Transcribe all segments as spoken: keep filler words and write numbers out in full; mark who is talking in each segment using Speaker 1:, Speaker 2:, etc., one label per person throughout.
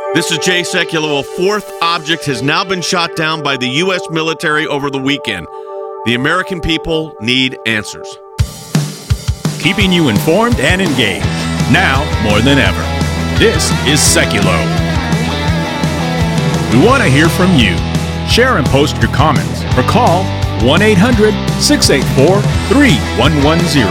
Speaker 1: This is Jay Sekulow. A fourth object has now been shot down by the U S military over the weekend. The American people need answers.
Speaker 2: Keeping you informed and engaged, now more than ever. This is Sekulow. We want to hear from you. Share and post your comments or call one eight hundred six eight four three one one zero.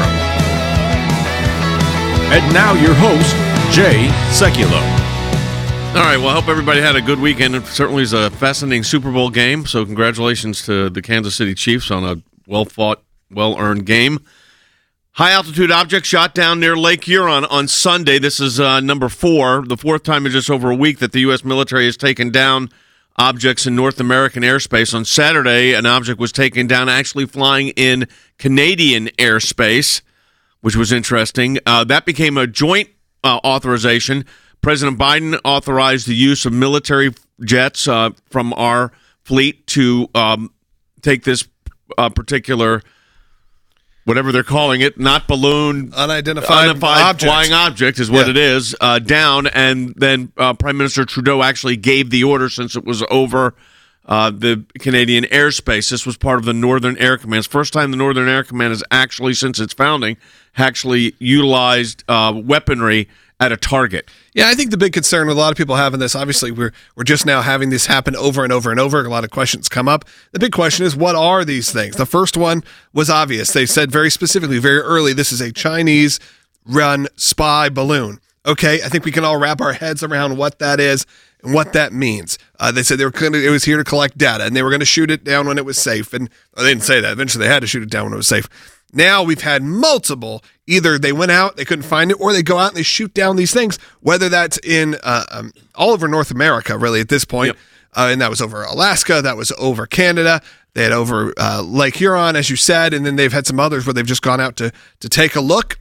Speaker 2: And now your host, Jay Sekulow.
Speaker 1: All right, well, I hope everybody had a good weekend. It certainly is a fascinating Super Bowl game, so congratulations to the Kansas City Chiefs on a well-fought, well-earned game. High-altitude object shot down near Lake Huron on Sunday. This is uh, number four, the fourth time in just over a week that the U S military has taken down objects in North American airspace. On Saturday, an object was taken down actually flying in Canadian airspace, which was interesting. Uh, that became a joint uh, authorization. President Biden authorized the use of military jets uh, from our fleet to um, take this uh, particular, whatever they're calling it, not balloon,
Speaker 3: unidentified,
Speaker 1: unidentified
Speaker 3: object.
Speaker 1: flying object is what
Speaker 3: yeah.
Speaker 1: it is, uh, down. And then uh, Prime Minister Trudeau actually gave the order since it was over uh, the Canadian airspace. This was part of the Northern Air Command's first time the Northern Air Command has actually, since its founding, actually utilized uh, weaponry at a target.
Speaker 3: Yeah, I think the big concern with a lot of people having this, obviously we're we're just now having this happen over and over and over. A lot of questions come up. The big question is, what are these things? The first one was obvious. They said very specifically, very early, this is a Chinese-run spy balloon. Okay, I think we can all wrap our heads around what that is and what that means. Uh, they said they were gonna, it was here to collect data, and they were going to shoot it down when it was safe. And well, they didn't say that. Eventually, they had to shoot it down when it was safe. Now we've had multiple, either they went out, they couldn't find it, or they go out and they shoot down these things, whether that's in uh, um, all over North America, really, at this point. Yep. Uh, and that was over Alaska, that was over Canada, they had over uh, Lake Huron, as you said, and then they've had some others where they've just gone out to to take a look.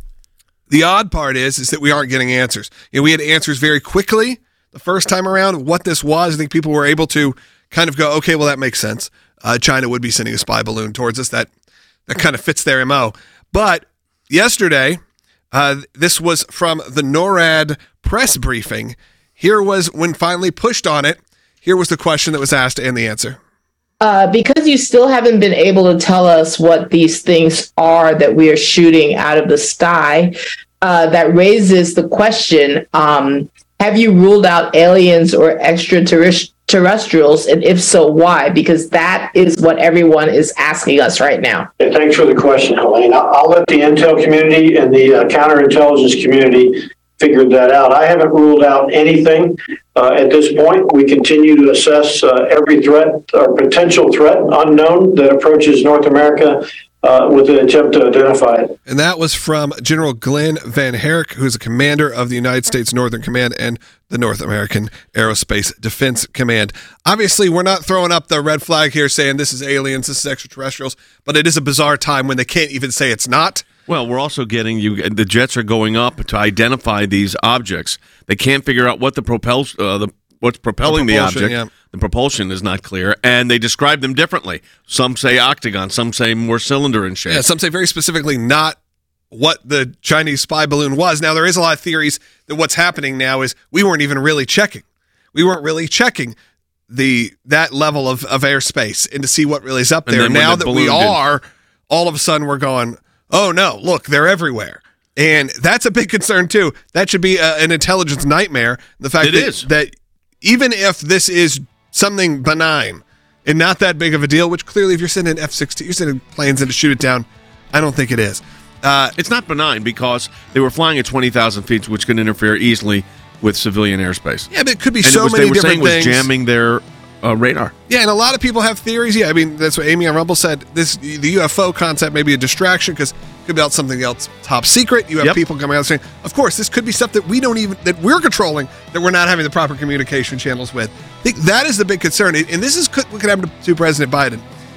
Speaker 3: The odd part is, is that we aren't getting answers. You know, we had answers very quickly the first time around what this was. I think people were able to kind of go, okay, well, that makes sense. Uh, China would be sending a spy balloon towards us. That That kind of fits their M O. But yesterday, uh, this was from the NORAD press briefing. Here was, when finally pushed on it, here was the question that was asked and the answer.
Speaker 4: Uh, because you still haven't been able to tell us what these things are that we are shooting out of the sky, uh, that raises the question, um, have you ruled out aliens or extraterrestrials, and if so, why? Because that is what everyone is asking us right now.
Speaker 5: Yeah, thanks for the question, Helene. I'll, I'll let the intel community and the uh, counterintelligence community figure that out. I haven't ruled out anything uh, at this point. We continue to assess uh, every threat or potential threat unknown that approaches North America Uh, with an attempt to identify it.
Speaker 3: And that was from General Glenn Van Herrick, who's a commander of the United States Northern Command and the North American Aerospace Defense Command. Obviously, we're not throwing up the red flag here saying this is aliens, this is extraterrestrials, but it is a bizarre time when they can't even say it's not.
Speaker 1: Well, we're also getting you. The jets are going up to identify these objects. They can't figure out what the propels, uh, the what's propelling the, the object. Yeah. The propulsion is not clear, and they describe them differently. Some say octagon, some say more cylinder in shape.
Speaker 3: Yeah, some say very specifically not what the Chinese spy balloon was. Now, there is a lot of theories that what's happening now is we weren't even really checking. We weren't really checking the that level of, of airspace and to see what really is up there. Now the that we are, did. all of a sudden we're going, oh no, look, they're everywhere. And that's a big concern too. That should be a, an intelligence nightmare. The fact
Speaker 1: it
Speaker 3: that,
Speaker 1: is.
Speaker 3: that even if this is something benign and not that big of a deal, which clearly if you're sending F sixteen, you're sending planes in to shoot it down, I don't think it is.
Speaker 1: Uh, it's not benign because they were flying at twenty thousand feet, which can interfere easily with civilian airspace.
Speaker 3: Yeah, but it could be
Speaker 1: and
Speaker 3: so
Speaker 1: it was,
Speaker 3: many
Speaker 1: they were
Speaker 3: different
Speaker 1: saying
Speaker 3: things.
Speaker 1: Was jamming their uh, radar.
Speaker 3: Yeah, and a lot of people have theories. Yeah, I mean, that's what Amy on Rumble said. This the U F O concept may be a distraction because it could be about something else top secret. You have
Speaker 1: yep.
Speaker 3: people coming out saying, of course, this could be stuff that we don't even, that we're controlling, that we're not having the proper communication channels with. I think that is the big concern. And this is what could happen to President Biden.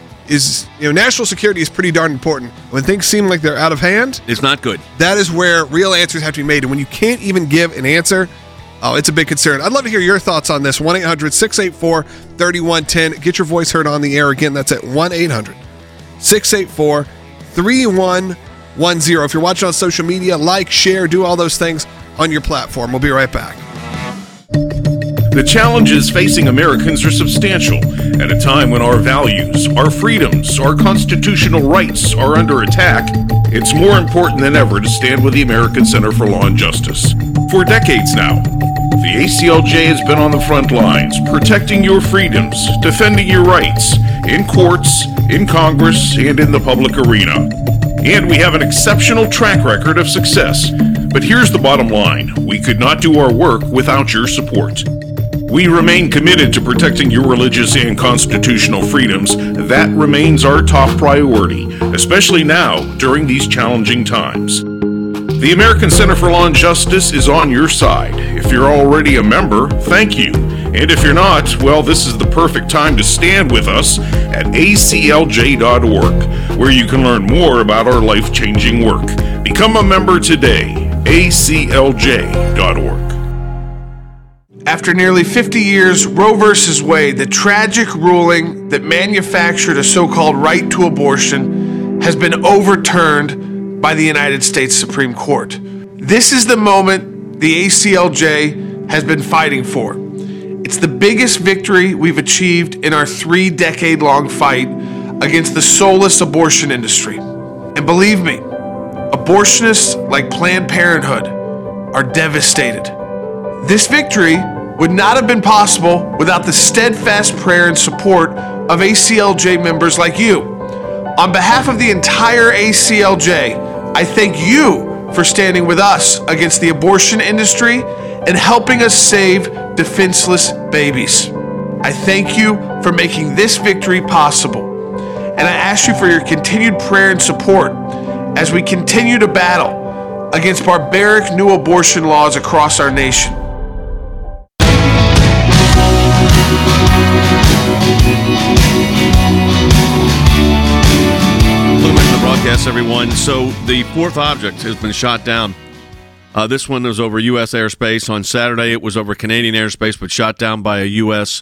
Speaker 3: Is, you know, national security is pretty darn important. When things seem like they're out of hand,
Speaker 1: it's not good.
Speaker 3: That is where real answers have to be made. And when you can't even give an answer, oh, it's a big concern. I'd love to hear your thoughts on this. one eight hundred six eight four three one one zero. Get your voice heard on the air. Again, that's at one eight hundred six eight four three one one zero. If you're watching on social media, like, share, do all those things on your platform. We'll be right back.
Speaker 2: The challenges facing Americans are substantial at a time when our values, our freedoms, our constitutional rights are under attack. It's more important than ever to stand with the American Center for Law and Justice. For decades now, the A C L J has been on the front lines, protecting your freedoms, defending your rights, in courts, in Congress, and in the public arena. And we have an exceptional track record of success. But here's the bottom line. We could not do our work without your support. We remain committed to protecting your religious and constitutional freedoms. That remains our top priority, especially now during these challenging times. The American Center for Law and Justice is on your side. If you're already a member, thank you. And if you're not, well, this is the perfect time to stand with us at A C L J dot org, where you can learn more about our life-changing work. Become a member today, A C L J dot org.
Speaker 6: After nearly fifty years, Roe versus Wade, the tragic ruling that manufactured a so-called right to abortion, has been overturned by the United States Supreme Court. This is the moment the A C L J has been fighting for. It's the biggest victory we've achieved in our three-decade-long fight against the soulless abortion industry. And believe me, abortionists like Planned Parenthood are devastated. This victory would not have been possible without the steadfast prayer and support of A C L J members like you. On behalf of the entire A C L J, I thank you for standing with us against the abortion industry and helping us save defenseless babies. I thank you for making this victory possible. And I ask you for your continued prayer and support as we continue to battle against barbaric new abortion laws across our nation.
Speaker 1: Welcome back to the broadcast, everyone. So the fourth object has been shot down. Uh, this one was over U S airspace. On Saturday, it was over Canadian airspace, but shot down by a U S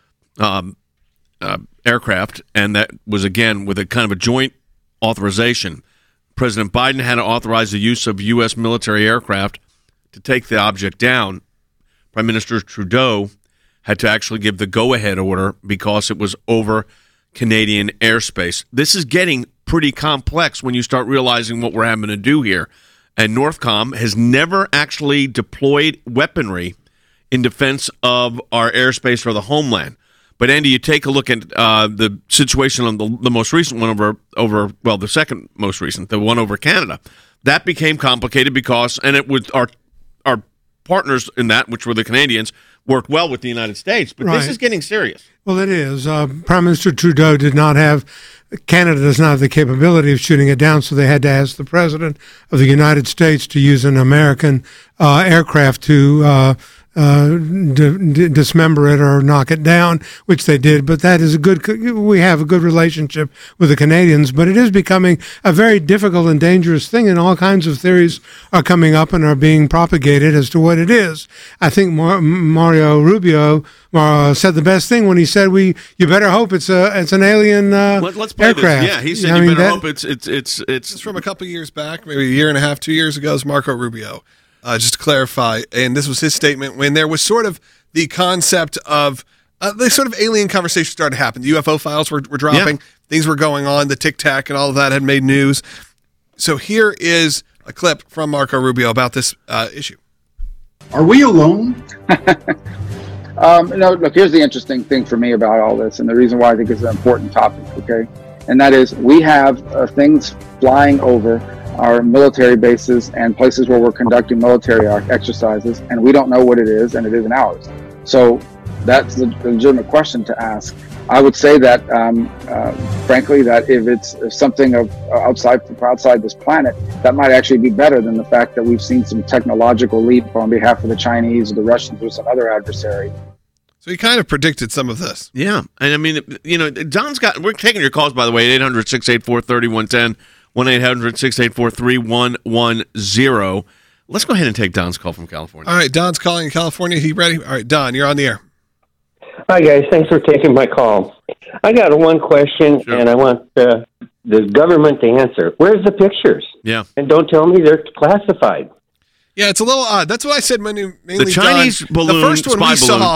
Speaker 1: um, uh, aircraft, and that was, again, with a kind of a joint authorization. President Biden had to authorize the use of U S military aircraft to take the object down. Prime Minister Trudeau had to actually give the go-ahead order because it was over Canadian airspace. This is getting pretty complex when you start realizing what we're having to do here. And NORTHCOM has never actually deployed weaponry in defense of our airspace or the homeland. But, Andy, you take a look at uh, the situation on the, the most recent one over, over, well, the second most recent, the one over Canada. That became complicated because, and it was our our partners in that, which were the Canadians, worked well with the United States. But
Speaker 7: Right.
Speaker 1: this is getting serious.
Speaker 7: Well, it is. Uh, Prime Minister Trudeau did not have, Canada does not have the capability of shooting it down, so they had to ask the President of the United States to use an American uh, aircraft to uh, uh, d- d- dismember it or knock it down, which they did. But that is a good, we have a good relationship with the Canadians, but it is becoming a very difficult and dangerous thing, and all kinds of theories are coming up and are being propagated as to what it is. I think Mar- Mario Rubio uh, said the best thing when he said, "We, you better hope it's a, it's an alien uh,
Speaker 1: Let, let's play
Speaker 7: aircraft."
Speaker 1: this. Yeah, he said
Speaker 7: I
Speaker 1: you
Speaker 7: mean,
Speaker 1: better
Speaker 7: that-
Speaker 1: hope it's it's it's it's
Speaker 3: This is from a couple years back, maybe a year and a half, two years ago. Is Marco Rubio. Uh, just to clarify, and this was his statement when there was sort of the concept of uh, the sort of alien conversation started to happen. The U F O files were, were dropping,
Speaker 1: Yeah.
Speaker 3: things were going on, the Tic Tac and all of that had made news. So here is a clip from Marco Rubio about this uh, issue.
Speaker 8: Are we alone? um, no, look, here's the interesting thing for me about all this, and the reason why I think it's an important topic, okay? And that is we have uh, things flying over our military bases and places where we're conducting military exercises, and we don't know what it is, and it isn't ours. So that's the legitimate question to ask. I would say that, um, uh, frankly, that if it's if something of uh, outside outside this planet, that might actually be better than the fact that we've seen some technological leap on behalf of the Chinese or the Russians or some other adversary.
Speaker 3: So he kind of predicted some of this.
Speaker 1: Yeah, and I mean, you know, Don's got. We're taking your calls, by the way, at eight hundred, six eight four, three one one zero, one eight hundred, six eight four, three one one zero. Let's go ahead and take Don's call from California.
Speaker 3: All right, Don's calling in California. He ready? All right, Don, you're on the air.
Speaker 9: Hi, guys. Thanks for taking my call. I got one question,
Speaker 1: Sure.
Speaker 9: and I want uh, the government to answer. Where's the pictures?
Speaker 1: Yeah.
Speaker 9: And don't tell me they're classified.
Speaker 3: Yeah, it's a little odd. That's what I said mainly, mainly
Speaker 1: The Chinese
Speaker 3: Don.
Speaker 1: balloon,
Speaker 3: The first one
Speaker 1: spy
Speaker 3: we saw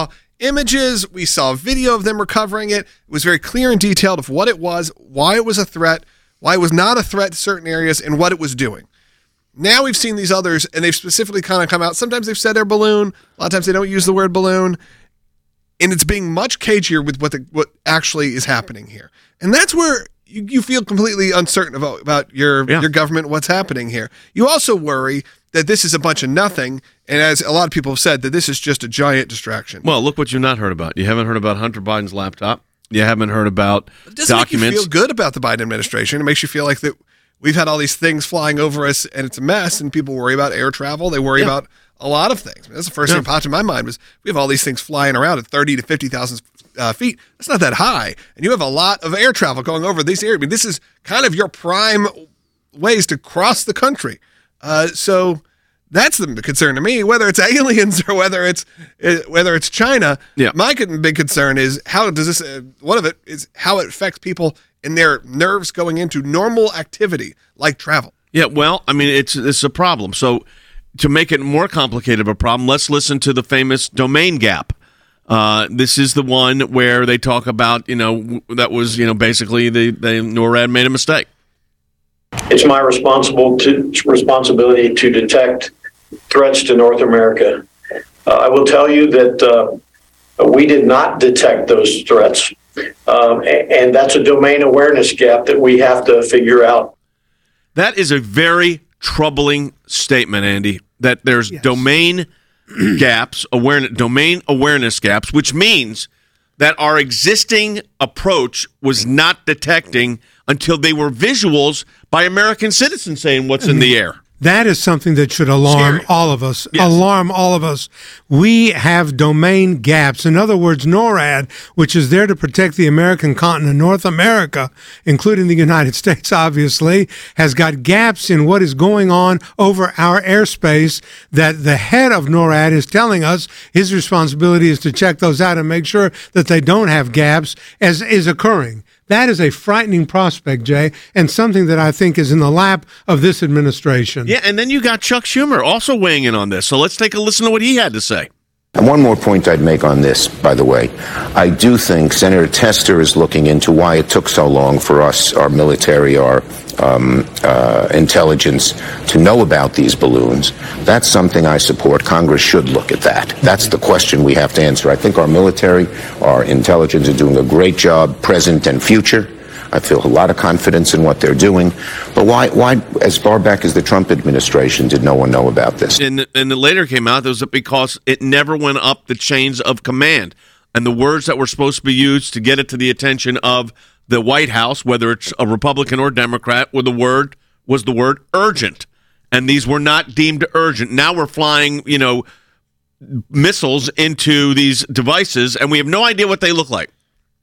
Speaker 3: images. We saw video of them recovering it. It was very clear and detailed of what it was, why it was a threat, why it was not a threat to certain areas, and what it was doing. Now we've seen these others, and they've specifically kind of come out. Sometimes they've said they're balloon. A lot of times they don't use the word balloon. And it's being much cagier with what the, what actually is happening here. And that's where you, you feel completely uncertain about, about your,
Speaker 1: yeah.
Speaker 3: your government, what's happening here. You also worry that this is a bunch of nothing, and as a lot of people have said, that this is just a giant distraction.
Speaker 1: Well, look what you've not heard about. You haven't heard about Hunter Biden's laptop. You haven't heard about
Speaker 3: it doesn't
Speaker 1: documents.
Speaker 3: Make you feel good about the Biden administration. It makes you feel like that we've had all these things flying over us, and it's a mess, and people worry about air travel. They worry yeah. about a lot of things. I mean, that's the first yeah. thing that popped in my mind was we have all these things flying around at thirty to fifty thousand uh, feet. That's not that high. And you have a lot of air travel going over these areas. I mean, this is kind of your prime ways to cross the country. Uh, so that's the concern to me, whether it's aliens or whether it's uh, whether it's China.
Speaker 1: Yeah.
Speaker 3: My big concern is how does this, uh, one of it is how it affects people and their nerves going into normal activity like travel.
Speaker 1: Yeah, well, I mean, it's it's a problem. So to make it more complicated of a problem, let's listen to the famous domain gap. Uh, this is the one where they talk about, you know, that was, you know, basically the, the NORAD made a mistake.
Speaker 5: It's my responsible to, responsibility to detect threats to North America. Uh, I will tell you that uh, we did not detect those threats, um, and, and that's a domain awareness gap that we have to figure out.
Speaker 1: That is a very troubling statement, Andy, that there's yes. domain gaps, awareness, domain awareness gaps, which means that our existing approach was not detecting until they were visuals by American citizens saying what's in the air.
Speaker 7: That is something that should alarm
Speaker 1: Scary.
Speaker 7: all of us.
Speaker 1: Yes.
Speaker 7: Alarm all of us. We have domain gaps. In other words, NORAD, which is there to protect the American continent, North America, including the United States, obviously, has got gaps in what is going on over our airspace that the head of NORAD is telling us his responsibility is to check those out and make sure that they don't have gaps as is occurring. That is a frightening prospect, Jay, and something that I think is in the lap of this administration.
Speaker 1: Yeah, and then you got Chuck Schumer also weighing in on this. So let's take a listen to what he had to say.
Speaker 10: And one more point I'd make on this, by the way. I do think Senator Tester is looking into why it took so long for us, our military, our um, uh, intelligence, to know about these balloons. That's something I support. Congress should look at that. That's the question we have to answer. I think our military, our intelligence are doing a great job, present and future. I feel a lot of confidence in what they're doing. But why, why, as far back as the Trump administration, did no one know about this?
Speaker 1: And, and it later came out that was because it never went up the chains of command. And the words that were supposed to be used to get it to the attention of the White House, whether it's a Republican or Democrat, were the word was the word urgent. And these were not deemed urgent. Now we're flying, you know, missiles into these devices, and we have no idea what they look like.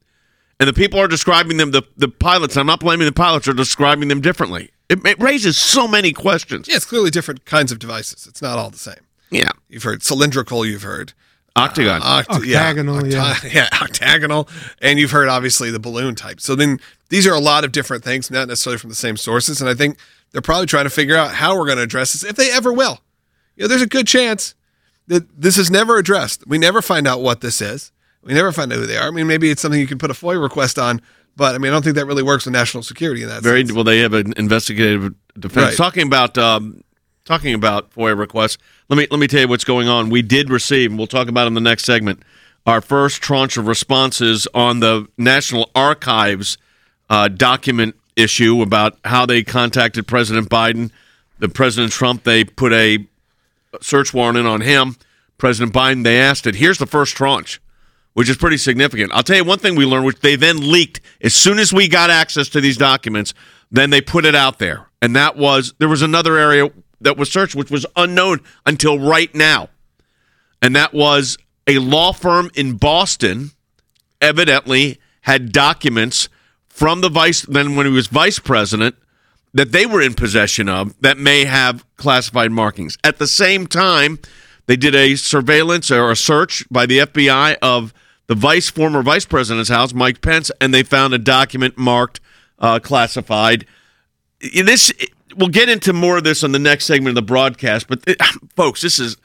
Speaker 1: And the people are describing them, the, the pilots, I'm not blaming the pilots, are describing them differently. It, it raises so many questions.
Speaker 3: Yeah, it's clearly different kinds of devices. It's not all the same.
Speaker 1: Yeah.
Speaker 3: You've heard cylindrical, you've heard
Speaker 1: octagon.
Speaker 3: Uh, oct-
Speaker 7: octagonal,
Speaker 3: yeah, octa- yeah. yeah, octagonal. And you've heard, obviously, the balloon type. So then these are a lot of different things, not necessarily from the same sources. And I think they're probably trying to figure out how we're going to address this, if they ever will. You know, there's a good chance that this is never addressed. We never find out what this is. We never find out who they are. I mean, maybe it's something you can put a FOIA request on, but I mean, I don't think that really works with national security in that
Speaker 1: Very
Speaker 3: sense.
Speaker 1: Well, they have an investigative defense.
Speaker 3: Right.
Speaker 1: Talking about um, talking about FOIA requests, let me let me tell you what's going on. We did receive, and we'll talk about in the next segment, our first tranche of responses on the National Archives uh, document issue about how they contacted President Biden. The President Trump, they put a search warrant in on him. President Biden, they asked it. Here's the first tranche, which is pretty significant. I'll tell you one thing we learned, which they then leaked as soon as we got access to these documents, then they put it out there. And that was, there was another area that was searched, which was unknown until right now. And that was a law firm in Boston evidently had documents from the vice, then when he was vice president, that they were in possession of that may have classified markings. At the same time, they did a surveillance or a search by the F B I of the vice former vice president's house, Mike Pence, and they found a document marked uh, classified. This we'll get into more of this on the next segment of the broadcast, but it, folks, this is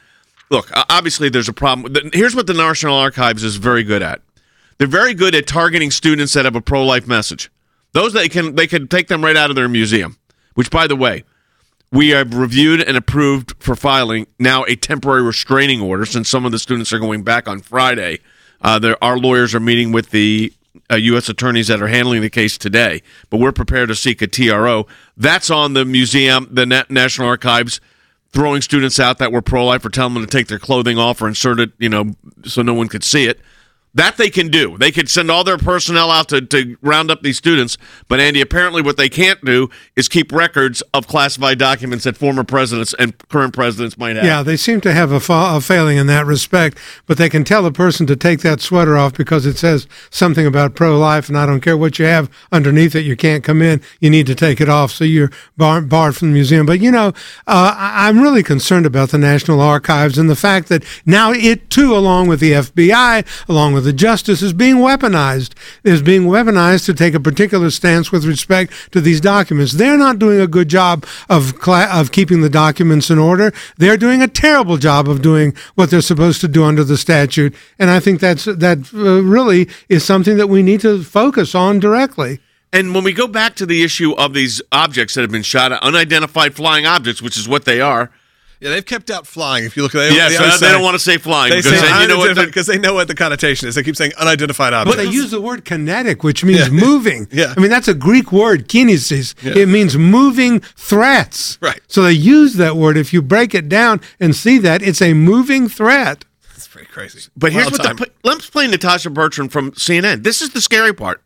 Speaker 1: look, obviously there's a problem. Here's what the National Archives is very good at. They're very good at targeting students that have a pro-life message. Those they can they can take them right out of their museum, which, by the way, we have reviewed and approved for filing now a temporary restraining order since some of the students are going back on Friday. Uh, there, our lawyers are meeting with the uh, U S attorneys that are handling the case today, but we're prepared to seek a T R O. That's on the museum, the Na- National Archives, throwing students out that were pro-life or telling them to take their clothing off or insert it, you know, so no one could see it. That they can do. They could send all their personnel out to, to round up these students. But, Andy, apparently what they can't do is keep records of classified documents that former presidents and current presidents might have.
Speaker 7: Yeah, they seem to have a, fa- a failing in that respect. But they can tell a person to take that sweater off because it says something about pro-life, and I don't care what you have underneath it. You can't come in. You need to take it off, so you're bar- barred from the museum. But, you know, uh, I- I'm really concerned about the National Archives and the fact that now it, too, along with the F B I, along with the justice, is being weaponized, is being weaponized to take a particular stance with respect to these documents. They're not doing a good job of cla- of keeping the documents in order. They're doing a terrible job of doing what they're supposed to do under the statute. And I think that's that uh, really is something that we need to focus on directly.
Speaker 1: And when we go back to the issue of these objects that have been shot at, unidentified flying objects, which is what they are.
Speaker 3: Yeah, they've kept out flying. If you look at it,
Speaker 1: yeah,
Speaker 3: they,
Speaker 1: so
Speaker 3: say,
Speaker 1: they don't want to say flying
Speaker 3: they
Speaker 1: because
Speaker 3: say
Speaker 1: then you know what the,
Speaker 3: because they know what the connotation is. They keep saying unidentified objects.
Speaker 7: But they use the word kinetic, which means
Speaker 3: Yeah.
Speaker 7: moving.
Speaker 3: Yeah.
Speaker 7: I mean, that's a Greek word, kinesis.
Speaker 3: Yeah.
Speaker 7: It means moving threats.
Speaker 3: Right.
Speaker 7: So they use that word. If you break it down and see that, it's a moving threat.
Speaker 3: That's pretty crazy.
Speaker 1: But here's
Speaker 3: Wild
Speaker 1: what
Speaker 3: time.
Speaker 1: the let's play Natasha Bertrand from C N N. This is the scary part.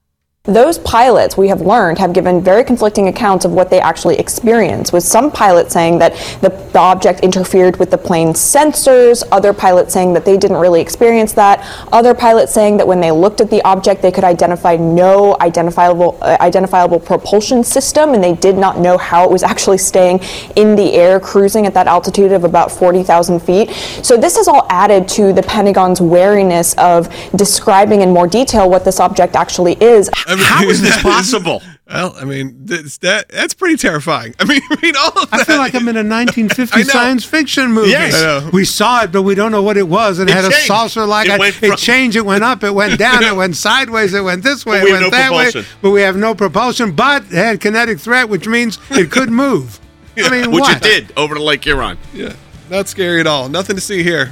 Speaker 11: Those pilots, we have learned, have given very conflicting accounts of what they actually experienced, with some pilots saying that the, the object interfered with the plane's sensors, other pilots saying that they didn't really experience that, other pilots saying that when they looked at the object they could identify no identifiable uh, identifiable propulsion system, and they did not know how it was actually staying in the air, cruising at that altitude of about forty thousand feet. So this is all added to the Pentagon's wariness of describing in more detail what this object actually is.
Speaker 3: I mean,
Speaker 1: How is this
Speaker 3: that
Speaker 1: possible?
Speaker 3: Well, I mean, that's, that that's pretty terrifying. I mean, read all of that.
Speaker 7: I feel like I'm in a nineteen fifty
Speaker 3: I know.
Speaker 7: science fiction movie.
Speaker 1: Yes.
Speaker 3: I know.
Speaker 7: We saw it, but we don't know what it was. It,
Speaker 1: It
Speaker 7: had
Speaker 1: changed.
Speaker 7: a saucer like
Speaker 1: It
Speaker 7: it.
Speaker 1: went
Speaker 7: It
Speaker 1: from-
Speaker 7: changed. It went up. It went down. It went sideways. It went this way.
Speaker 1: we
Speaker 7: It
Speaker 1: have
Speaker 7: went
Speaker 1: no
Speaker 7: that
Speaker 1: propulsion.
Speaker 7: way. But we have no propulsion. But it had kinetic threat, which means it could move. I mean,
Speaker 1: Which
Speaker 7: what?
Speaker 1: it did over to Lake Huron.
Speaker 3: Yeah, not scary at all. Nothing to see here.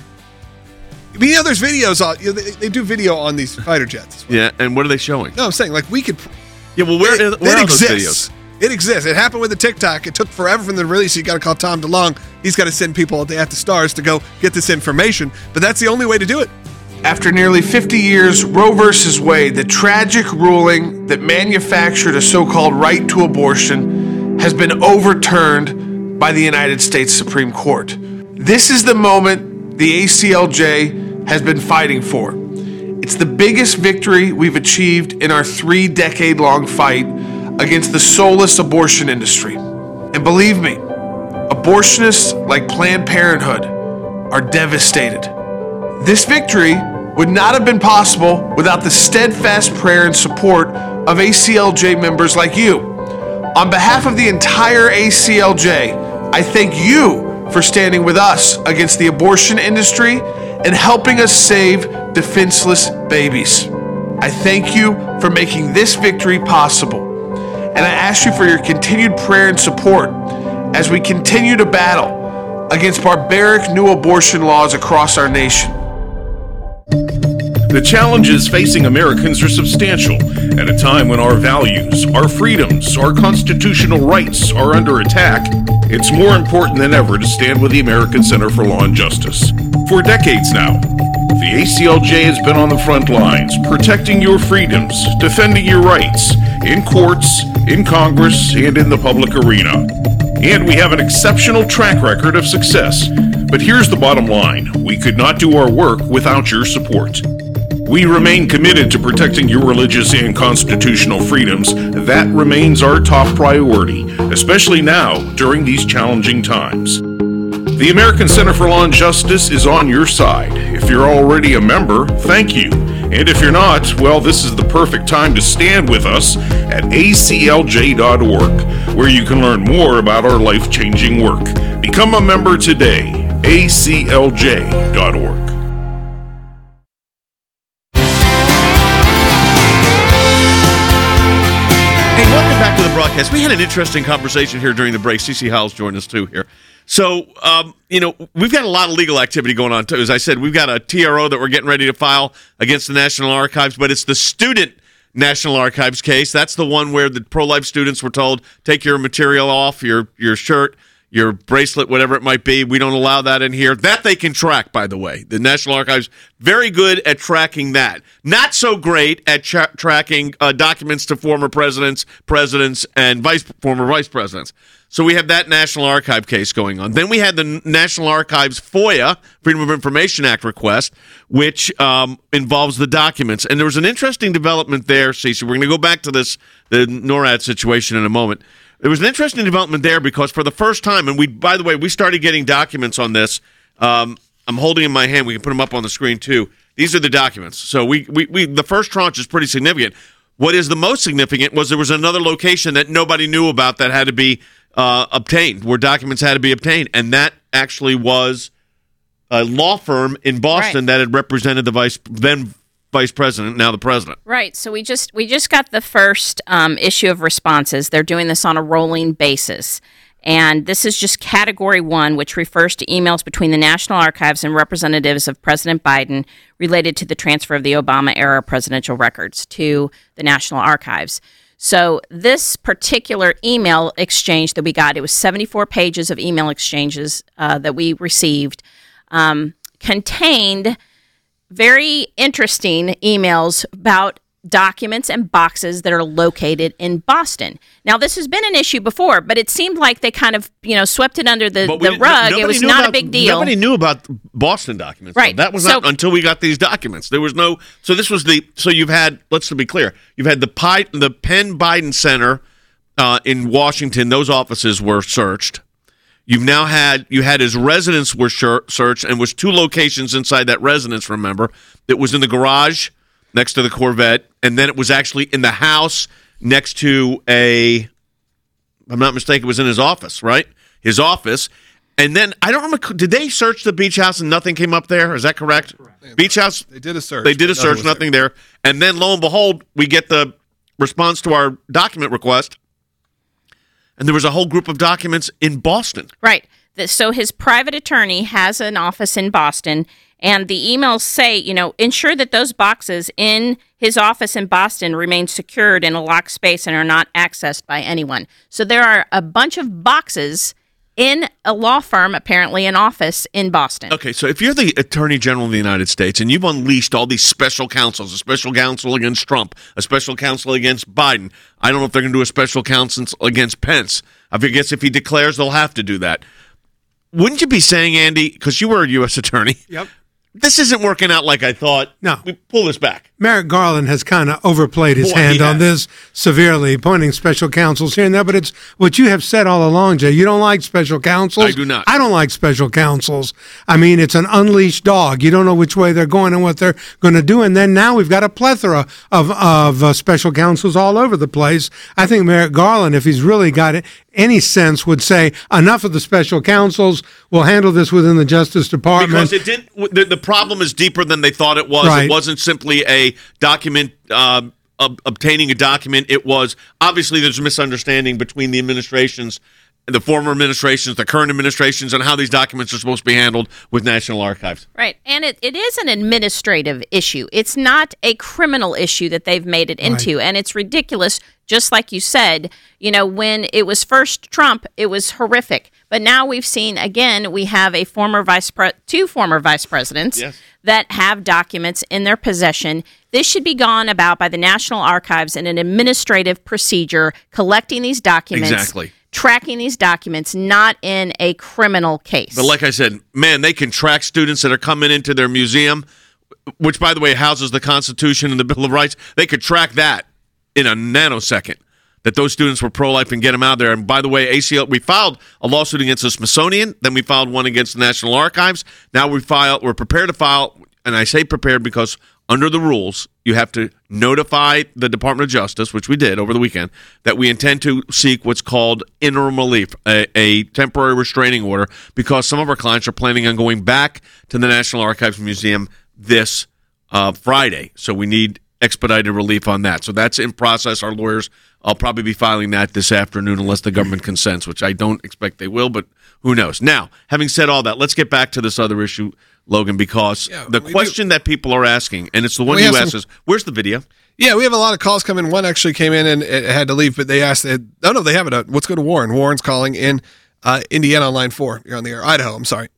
Speaker 3: I mean, you know, there's videos on. You know, they, they do video on these fighter jets.
Speaker 1: Yeah, and what are they showing?
Speaker 3: No, I'm saying like we could.
Speaker 1: Yeah, well, where,
Speaker 3: it,
Speaker 1: where
Speaker 3: it
Speaker 1: are those
Speaker 3: exists.
Speaker 1: videos?
Speaker 3: It exists. It happened with the TikTok. It took forever from the release. You got to call Tom DeLonge. He's got to send people at the stars to go get this information. But that's the only way to do it.
Speaker 6: After nearly fifty years, Roe versus Wade, the tragic ruling that manufactured a so-called right to abortion, has been overturned by the United States Supreme Court. This is the moment the A C L J has been fighting for. It's the biggest victory we've achieved in our three-decade-long fight against the soulless abortion industry. And believe me, abortionists like Planned Parenthood are devastated. This victory would not have been possible without the steadfast prayer and support of A C L J members like you. On behalf of the entire A C L J, I thank you for standing with us against the abortion industry and helping us save defenseless babies. I thank you for making this victory possible. And I ask you for your continued prayer and support as we continue to battle against barbaric new abortion laws across our nation.
Speaker 2: The challenges facing Americans are substantial at a time when our values, our freedoms, our constitutional rights are under attack. It's more important than ever to stand with the American Center for Law and Justice. For decades now, the A C L J has been on the front lines, protecting your freedoms, defending your rights, in courts, in Congress, and in the public arena. And we have an exceptional track record of success. But here's the bottom line. We could not do our work without your support. We remain committed to protecting your religious and constitutional freedoms. That remains our top priority, especially now during these challenging times. The American Center for Law and Justice is on your side. If you're already a member, thank you. And if you're not, well, this is the perfect time to stand with us at A C L J dot org, where you can learn more about our life-changing work. Become a member today. A C L J dot org.
Speaker 1: Hey, welcome back to the broadcast. We had an interesting conversation here during the break. Cece Howell's joined us too here. So, um, you know, we've got a lot of legal activity going on too. As I said, we've got a T R O that we're getting ready to file against the National Archives, but it's the student National Archives case. That's the one where the pro-life students were told, take your material off, your your shirt, your bracelet, whatever it might be. We don't allow that in here. That they can track, by the way. The National Archives, very good at tracking that. Not so great at tra- tracking uh, documents to former presidents, presidents, and vice former vice presidents. So we have that National Archive case going on. Then we had the National Archives FOIA, Freedom of Information Act request, which um, involves the documents. And there was an interesting development there, Cece. We're going to go back to this, the NORAD situation in a moment. There was an interesting development there because for the first time, and we, by the way, we started getting documents on this. Um, I'm holding in my hand. We can put them up on the screen too. These are the documents. So we, we, we, the first tranche is pretty significant. What is the most significant was there was another location that nobody knew about that had to be uh, obtained, where documents had to be obtained, and that actually was a law firm in Boston
Speaker 12: Right.
Speaker 1: that had represented the vice then vice president, now the president.
Speaker 12: Right. So we just we just got the first um, issue of responses. They're doing this on a rolling basis. And this is just category one, which refers to emails between the National Archives and representatives of President Biden related to the transfer of the Obama-era presidential records to the National Archives. So this particular email exchange that we got, it was seventy-four pages of email exchanges uh, that we received, um, contained very interesting emails about documents and boxes that are located in Boston. Now, this has been an issue before, but it seemed like they kind of, you know, swept it under the,
Speaker 1: But we
Speaker 12: the
Speaker 1: didn't-
Speaker 12: rug.
Speaker 1: nobody
Speaker 12: It was
Speaker 1: knew
Speaker 12: not
Speaker 1: about-
Speaker 12: a big deal.
Speaker 1: Nobody knew about Boston documents.
Speaker 12: Right.
Speaker 1: Though. That was
Speaker 12: So-
Speaker 1: not until we got these documents. There was no. So this was the. So you've had. Let's to be clear. You've had the Pi, the Penn Biden Center uh, in Washington. Those offices were searched. You've now had you had his residence were shir- searched, and was two locations inside that residence. Remember, it was in the garage next to the Corvette, and then it was actually in the house next to a. If I'm not mistaken, it was in his office, right? His office. And then, I don't remember, did they search the beach house and nothing came up there? Is that correct? correct. Beach house?
Speaker 3: They did a search.
Speaker 1: They did a
Speaker 3: but
Speaker 1: search,
Speaker 3: was
Speaker 1: nothing there. And then, lo and behold, we get the response to our document request. And there was a whole group of documents in Boston.
Speaker 12: Right. The- So his private attorney has an office in Boston, and the emails say, you know, ensure that those boxes in his office in Boston remain secured in a locked space and are not accessed by anyone. So there are a bunch of boxes in a law firm, apparently an office in Boston.
Speaker 1: Okay, so if you're the Attorney General of the United States and you've unleashed all these special counsels, a special counsel against Trump, a special counsel against Biden, I don't know if they're going to do a special counsel against Pence. I guess if he declares, they'll have to do that. Wouldn't you be saying, Andy, because you were a U S attorney,
Speaker 7: Yep.
Speaker 1: this isn't working out like I thought.
Speaker 7: No.
Speaker 1: We pull this back.
Speaker 7: Merrick Garland has kind of overplayed his
Speaker 1: Boy,
Speaker 7: hand
Speaker 1: he
Speaker 7: on
Speaker 1: has.
Speaker 7: this severely, appointing special counsels here and there. But it's what you have said all along, Jay. You don't like special counsels.
Speaker 1: I do not.
Speaker 7: I don't like special counsels. I mean, it's an unleashed dog. You don't know which way they're going and what they're going to do. And then now we've got a plethora of of uh, special counsels all over the place. I think Merrick Garland, if he's really got it, any sense, would say enough of the special counsels. We'll handle this within the Justice Department.
Speaker 1: Because it didn't. The, the problem is deeper than they thought it was.
Speaker 7: Right.
Speaker 1: It wasn't simply a document, uh, ob- obtaining a document. It was obviously there's a misunderstanding between the administrations, the former administrations, the current administrations, and how these documents are supposed to be handled with National Archives.
Speaker 12: Right. And it, it is an administrative issue. It's not a criminal issue that they've made it into. And it's ridiculous, just like you said. You know, when it was first Trump, it was horrific. But now we've seen, again, we have a former vice pre- two former vice presidents
Speaker 1: Yes.
Speaker 12: that have documents in their possession. This should be gone about by the National Archives in an administrative procedure, collecting these documents.
Speaker 1: Exactly.
Speaker 12: Tracking these documents, not in a criminal case.
Speaker 1: But like I said, man, they can track students that are coming into their museum, which, by the way, houses the Constitution and the Bill of Rights. They could track that in a nanosecond, that those students were pro-life, and get them out there. And by the way, A C L, we filed a lawsuit against the Smithsonian. Then we filed one against the National Archives. Now we filed, we're prepared to file and I say prepared because under the rules, you have to notify the Department of Justice, which we did over the weekend, that we intend to seek what's called interim relief, a, a temporary restraining order, because some of our clients are planning on going back to the National Archives Museum this uh, Friday. So we need expedited relief on that. So that's in process. Our lawyers, I'll probably be filing that this afternoon unless the government consents, which I don't expect they will, but who knows. Now, having said all that, let's get back to this other issue, Logan, because yeah, the question do. that people are asking, and it's the one we you asked some, is, where's the video?
Speaker 3: Yeah, we have a lot of calls coming. One actually came in and it had to leave, but they asked, they, oh, no, they have it. Let's go to Warren. Warren's calling in uh, Indiana on line four. You're on the air. Idaho, I'm sorry.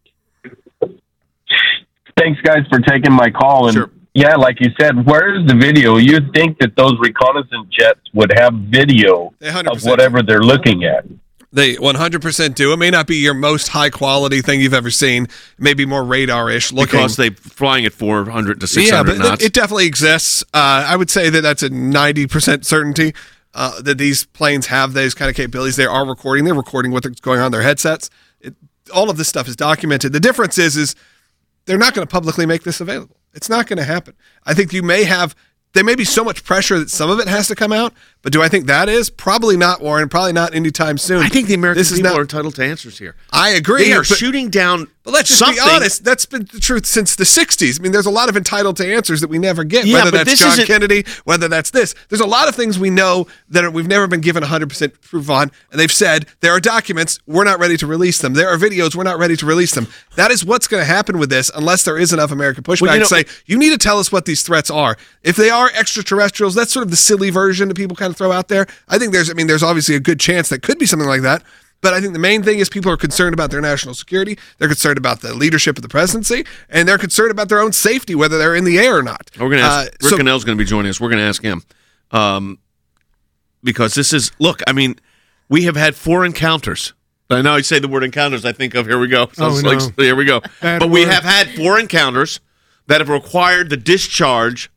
Speaker 13: Thanks, guys, for taking my call. And
Speaker 1: sure.
Speaker 13: Yeah, like you said, where's the video? You'd think that those reconnaissance jets would have video of whatever they're looking at.
Speaker 3: They one hundred percent do. It may not be your most high-quality thing you've ever seen. Maybe more radar-ish looking.
Speaker 1: Because they're flying at four hundred to six hundred
Speaker 3: yeah, but
Speaker 1: knots.
Speaker 3: It definitely exists. Uh, I would say that that's a ninety percent certainty uh, that these planes have those kind of capabilities. They are recording. They're recording what's going on in their headsets. It, all of this stuff is documented. The difference is, is they're not going to publicly make this available. It's not going to happen. I think you may have, there may be so much pressure that some of it has to come out, but do I think that is? Probably not, Warren. Probably not anytime soon.
Speaker 1: I think the American
Speaker 3: this
Speaker 1: people
Speaker 3: is not,
Speaker 1: are entitled to answers here.
Speaker 3: I agree.
Speaker 1: They are
Speaker 3: but,
Speaker 1: shooting down
Speaker 3: But let's just
Speaker 1: something.
Speaker 3: be honest. That's been the truth since the sixties. I mean, there's a lot of entitled to answers that we never get,
Speaker 1: yeah,
Speaker 3: whether
Speaker 1: but
Speaker 3: that's
Speaker 1: this
Speaker 3: John
Speaker 1: isn't...
Speaker 3: Kennedy, whether that's this. There's a lot of things we know that are, we've never been given one hundred percent proof on, and they've said there are documents, we're not ready to release them. There are videos, we're not ready to release them. That is what's going to happen with this unless there is enough American pushback
Speaker 1: well, you know,
Speaker 3: to say, you need to tell us what these threats are. If they are extraterrestrials, that's sort of the silly version that people kind of throw out there. I think there's, I mean, there's obviously a good chance that could be something like that. But I think the main thing is people are concerned about their national security. They're concerned about the leadership of the presidency, and they're concerned about their own safety, whether they're in the air or not.
Speaker 1: We're going to ask,
Speaker 3: uh,
Speaker 1: Rick
Speaker 3: so,
Speaker 1: Cannell's going to be joining us. We're going to ask him. Um, because this is, look, I mean, we have had four encounters. I know I say the word encounters, I think of, here we go.
Speaker 7: Oh,
Speaker 1: like,
Speaker 7: no.
Speaker 1: Here we go.
Speaker 7: Bad
Speaker 1: but we
Speaker 7: word.
Speaker 1: have had four encounters that have required the discharge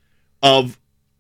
Speaker 1: of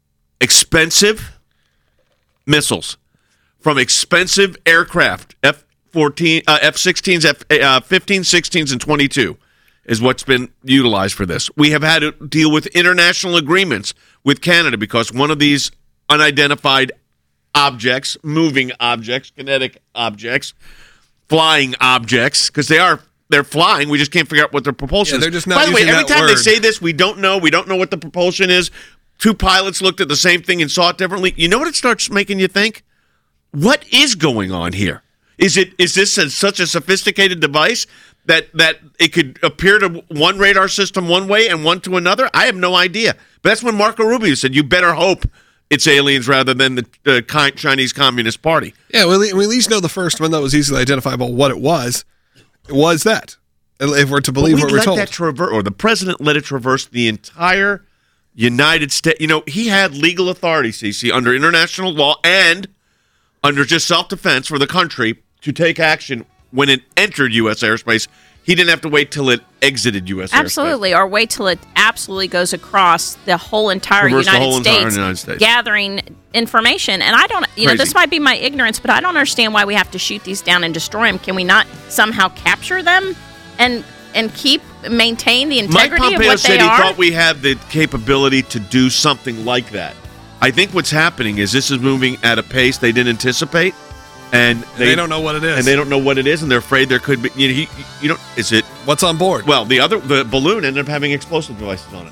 Speaker 1: expensive missiles from expensive aircraft, F fourteen, uh, F sixteens, F uh, fifteen, sixteens, and twenty-two is what's been utilized for this. We have had to deal with international agreements with Canada because one of these unidentified objects, moving objects, kinetic objects, flying objects, because they are they're flying. We just can't figure out what their propulsion
Speaker 3: Yeah, they're
Speaker 1: is.
Speaker 3: just not
Speaker 1: By the way,
Speaker 3: using
Speaker 1: every
Speaker 3: that
Speaker 1: time they
Speaker 3: word.
Speaker 1: say this, we don't know. We don't know what the propulsion is. Two pilots looked at the same thing and saw it differently. You know what it starts making you think? What is going on here? Is it is this a, such a sophisticated device that that it could appear to one radar system one way and one to another? I have no idea. But that's when Marco Rubio said, "You better hope it's aliens rather than the uh, Chinese Communist Party."
Speaker 3: Yeah, we, we at least know the first one that was easily identifiable. What it was, it was that. If we're to believe
Speaker 1: but
Speaker 3: what we're
Speaker 1: let
Speaker 3: told,
Speaker 1: that traverse, or the president let it traverse the entire United States. You know, he had legal authority, C C, under international law and under just self-defense for the country to take action when it entered U S airspace. He didn't have to wait till it exited U S
Speaker 12: Absolutely,
Speaker 1: airspace.
Speaker 12: or wait till it absolutely goes across the whole entire,
Speaker 1: Traverse the
Speaker 12: United,
Speaker 1: whole entire
Speaker 12: States,
Speaker 1: United States,
Speaker 12: gathering information. And I don't, you know,
Speaker 1: Crazy.
Speaker 12: this might be my ignorance, but I don't understand why we have to shoot these down and destroy them. Can we not somehow capture them and and keep maintain the
Speaker 1: Mike
Speaker 12: integrity of
Speaker 1: Pompeo
Speaker 12: what
Speaker 1: said
Speaker 12: they
Speaker 1: he
Speaker 12: are?
Speaker 1: thought we had the capability to do something like that. I think what's happening is this is moving at a pace they didn't anticipate, and they,
Speaker 3: they don't know what it is,
Speaker 1: and they don't know what it is, and they're afraid there could be. You know, he, you don't. Is it
Speaker 3: what's on board?
Speaker 1: Well, the other the balloon ended up having explosive devices on it.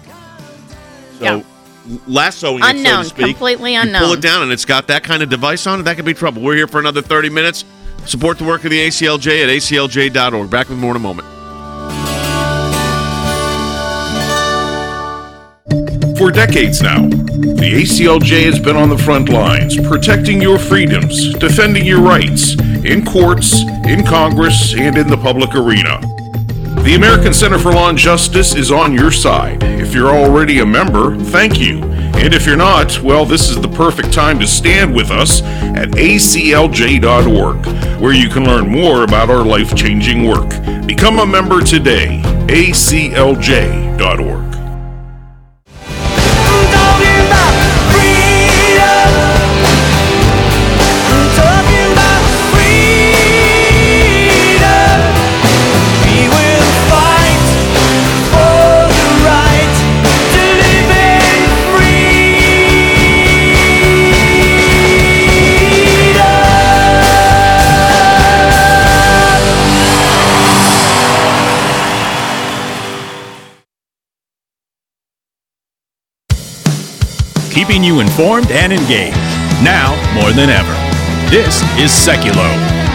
Speaker 1: So
Speaker 12: Yeah.
Speaker 1: lassoing
Speaker 12: Unknown,
Speaker 1: it, so to speak.
Speaker 12: completely
Speaker 1: you
Speaker 12: unknown.
Speaker 1: pull it down, and it's got that kind of device on it. That could be trouble. We're here for another thirty minutes. Support the work of the A C L J at A C L J dot org. Back with more in a moment.
Speaker 2: For decades now, the A C L J has been on the front lines, protecting your freedoms, defending your rights, in courts, in Congress, and in the public arena. The American Center for Law and Justice is on your side. If you're already a member, thank you. And if you're not, well, this is the perfect time to stand with us at A C L J dot org, where you can learn more about our life-changing work. Become a member today, A C L J dot org.
Speaker 14: We will fight for the right. keeping you informed and engaged. Now more than ever. This is Seculo.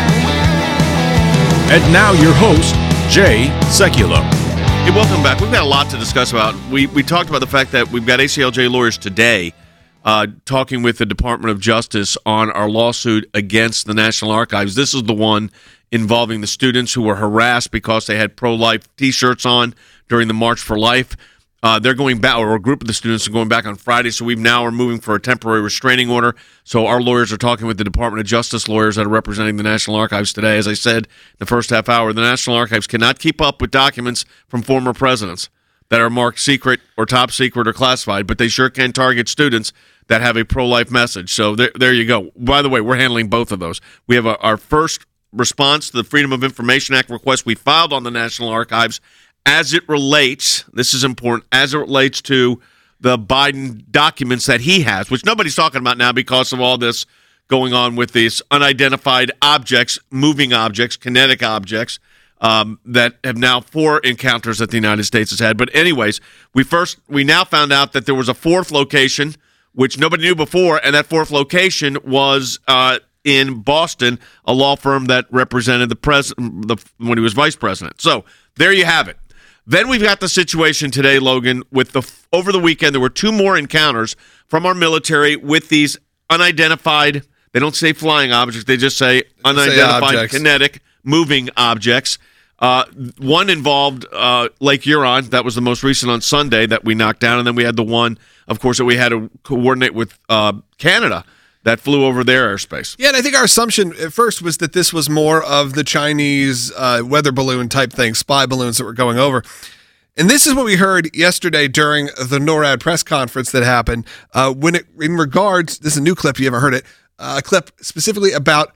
Speaker 14: And now your host, Jay Seculo.
Speaker 1: Hey, welcome back. We've got a lot to discuss about. We we talked about the fact that we've got A C L J lawyers today uh, talking with the Department of Justice on our lawsuit against the National Archives. This is the one involving the students who were harassed because they had pro-life T-shirts on during the March for Life. Uh, they're going back, or a group of the students are going back on Friday, so we've now are moving for a temporary restraining order. So our lawyers are talking with the Department of Justice lawyers that are representing the National Archives today. As I said, the first half hour, the National Archives cannot keep up with documents from former presidents that are marked secret or top secret or classified, but they sure can target students that have a pro-life message. So there, there you go. By the way, we're handling both of those. We have a, our first response to the Freedom of Information Act request we filed on the National Archives as it relates, this is important, as it relates to the Biden documents that he has, which nobody's talking about now because of all this going on with these unidentified objects, moving objects, kinetic objects, um, that have now four encounters that the United States has had. But anyways, we first, we now found out that there was a fourth location, which nobody knew before, and that fourth location was uh, in Boston, a law firm that represented the president the, when he was vice president. So there you have it. Then we've got the situation today, Logan, with the over the weekend, there were two more encounters from our military with these unidentified, they don't say flying objects, they just say unidentified
Speaker 3: say
Speaker 1: kinetic moving objects. Uh, one involved uh, Lake Huron. That was the most recent on Sunday that we knocked down. And then we had the one, of course, that we had to coordinate with uh, Canada that flew over their airspace.
Speaker 3: Yeah, and I think our assumption at first was that this was more of the Chinese uh, weather balloon type thing, spy balloons that were going over. And this is what we heard yesterday during the NORAD press conference that happened uh, when it, in regards, this is a new clip, you haven't heard it, uh, a clip specifically about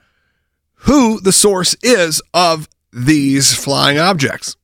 Speaker 3: who the source is of these flying objects.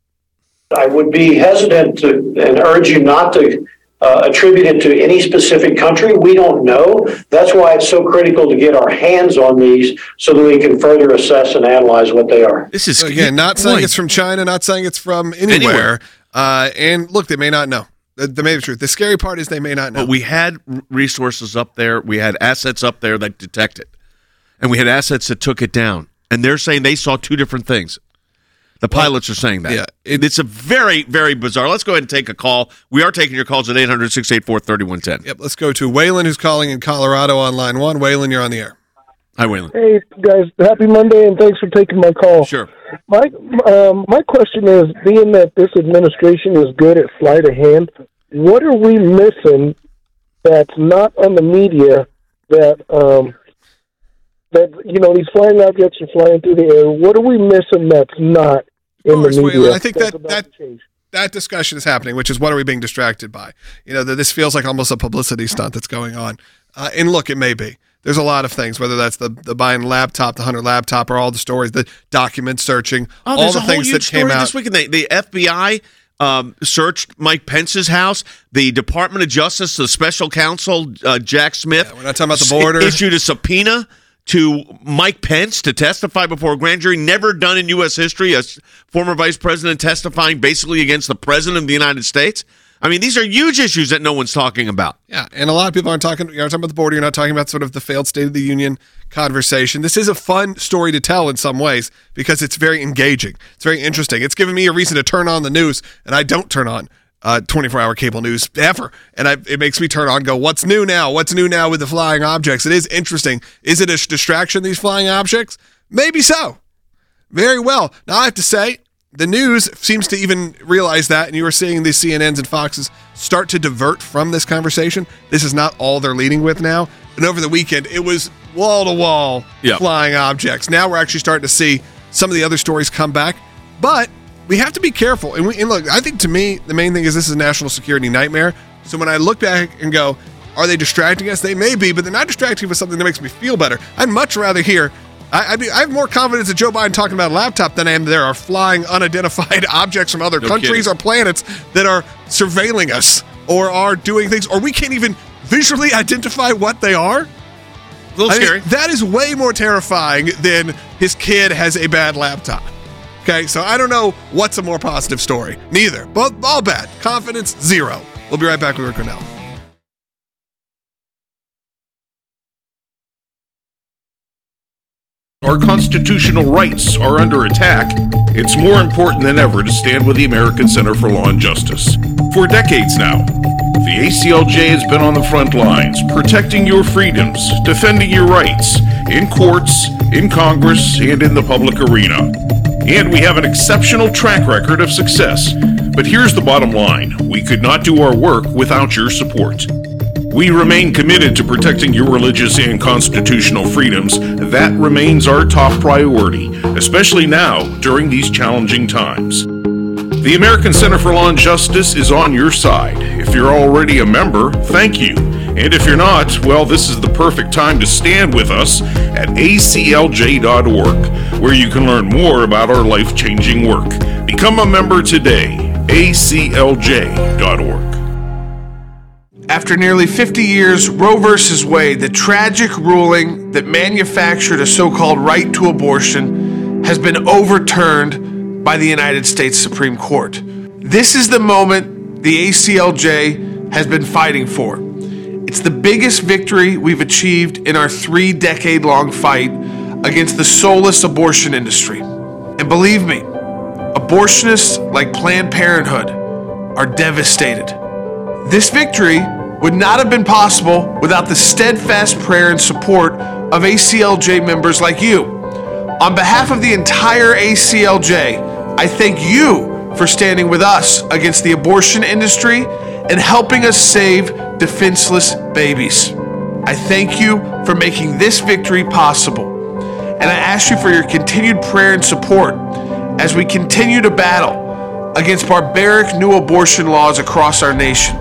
Speaker 5: I would be hesitant to and urge you not to Uh, attribute it to any specific country. We don't know. That's why it's so critical to get our hands on these so that we can further assess and analyze what they are.
Speaker 1: This is
Speaker 3: so again, not saying point. It's from China, not saying it's from anywhere. anywhere. Uh, and look, they may not know. That may be true. The scary part is they may not know.
Speaker 1: But we had resources up there. We had assets up there that detect it. And we had assets that took it down. And they're saying they saw two different things. The pilots well, are saying that. Yeah, it, it's a very, very bizarre. Let's go ahead and take a call. We are taking your calls at eight hundred, six eight four, three one one zero.
Speaker 3: Yep, let's go to Waylon, who's calling in Colorado on line one. Waylon, you're on the air.
Speaker 1: Hi, Waylon.
Speaker 15: Hey, guys. Happy Monday, and thanks for taking my call.
Speaker 1: Sure.
Speaker 15: My um, my question is, being that this administration is good at sleight of hand, what are we missing that's not on the media that, um, that you know, these flying objects are flying through the air? What are we missing that's not in
Speaker 3: course,
Speaker 15: the media?
Speaker 3: Waylon, I think that that, that discussion is happening, which is what are we being distracted by? You know, that this feels like almost a publicity stunt that's going on. Uh, and look, it may be. There's a lot of things, whether that's the, the buying laptop, the Hunter laptop, or all the stories, the document searching,
Speaker 1: oh,
Speaker 3: all the things that came out.
Speaker 1: This weekend, the, the F B I um, searched Mike Pence's house. The Department of Justice, the special counsel, uh, Jack Smith,
Speaker 3: yeah, we're not talking about the border,
Speaker 1: issued a subpoena to Mike Pence to testify before a grand jury. Never done in U S history, a former vice president testifying basically against the president of the United States. I mean, these are huge issues that no one's talking about.
Speaker 3: Yeah, and a lot of people aren't talking, you're not talking about the border, you're not talking about sort of the failed State of the Union conversation. This is a fun story to tell in some ways because it's very engaging. It's very interesting. It's given me a reason to turn on the news, and I don't turn on uh, twenty-four hour cable news ever. And I, it makes me turn on and go, what's new now? What's new now with the flying objects? It is interesting. Is it a distraction, these flying objects? Maybe so. Very well. Now, I have to say, the news seems to even realize that, and you are seeing these C N Ns and Foxes start to divert from this conversation. This is not all they're leading with now. And over the weekend, it was wall-to-wall
Speaker 1: yep.
Speaker 3: flying objects. Now we're actually starting to see some of the other stories come back. But we have to be careful. And, we, and look, I think to me, the main thing is this is a national security nightmare. So when I look back and go, are they distracting us? They may be, but they're not distracting with something that makes me feel better. I'd much rather hear I, I, mean, I have more confidence in Joe Biden talking about a laptop than I am there are flying unidentified objects from other
Speaker 1: no
Speaker 3: countries
Speaker 1: kidding.
Speaker 3: or planets that are surveilling us or are doing things, or we can't even visually identify what they are.
Speaker 1: A little
Speaker 3: I
Speaker 1: scary.
Speaker 3: Mean, that is way more terrifying than his kid has a bad laptop. Okay, so I don't know what's a more positive story. Neither. Both all bad. Confidence, zero. We'll be right back with Rick Cornell.
Speaker 2: our constitutional rights are under attack, it's more important than ever to stand with the American Center for Law and Justice. For decades now, the A C L J has been on the front lines, protecting your freedoms, defending your rights, in courts, in Congress, and in the public arena. And we have an exceptional track record of success. But here's the bottom line. We could not do our work without your support. We remain committed to protecting your religious and constitutional freedoms. That remains our top priority, especially now during these challenging times. The American Center for Law and Justice is on your side. If you're already a member, thank you. And if you're not, well, this is the perfect time to stand with us at A C L J dot org, where you can learn more about our life-changing work. Become a member today, A C L J dot org.
Speaker 6: After nearly fifty years, Roe versus Wade, the tragic ruling that manufactured a so-called right to abortion, has been overturned by the United States Supreme Court. This is the moment the A C L J has been fighting for. It's the biggest victory we've achieved in our three-decade-long fight against the soulless abortion industry. And believe me, abortionists like Planned Parenthood are devastated. This victory would not have been possible without the steadfast prayer and support of A C L J members like you. On behalf of the entire A C L J, I thank you for standing with us against the abortion industry and helping us save defenseless babies. I thank you for making this victory possible. And I ask you for your continued prayer and support as we continue to battle against barbaric new abortion laws across our nation.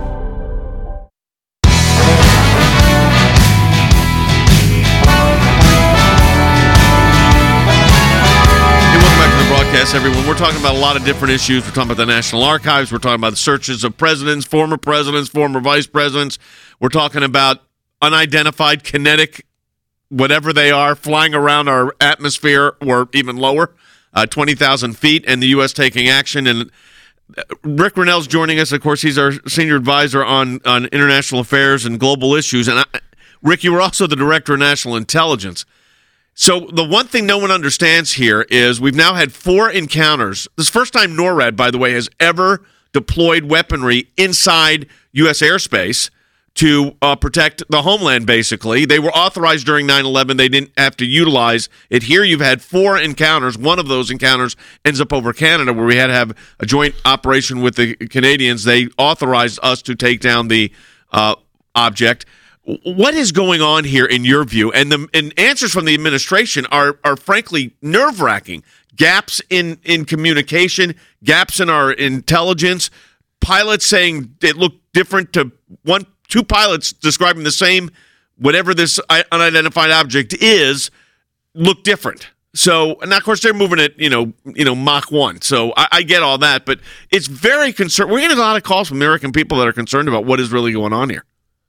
Speaker 1: Broadcast, everyone. We're talking about a lot of different issues. We're talking about the National Archives. We're talking about the searches of presidents, former presidents, former vice presidents. We're talking about unidentified kinetic, whatever they are, flying around our atmosphere or even lower, uh, twenty thousand feet, and the U S taking action. And Rick Grenell's joining us. Of course, he's our senior advisor on, on international affairs and global issues. And I, Rick, you were also the director of national intelligence. So the one thing no one understands here is we've now had four encounters. This is the first time NORAD, by the way, has ever deployed weaponry inside U S airspace to uh, protect the homeland, basically. They were authorized during nine eleven. They didn't have to utilize it here. You've had four encounters. One of those encounters ends up over Canada, where we had to have a joint operation with the Canadians. They authorized us to take down the uh, object. What is going on here in your view? And the and answers from the administration are are frankly nerve-wracking. Gaps in, in communication, gaps in our intelligence, pilots saying it looked different to one, two pilots describing the same, whatever this unidentified object is, look different. So, and of course, they're moving it, you know, you know, Mach one. So I, I get all that, but it's very concerned. We're getting a lot of calls from American people that are concerned about what is really going on here.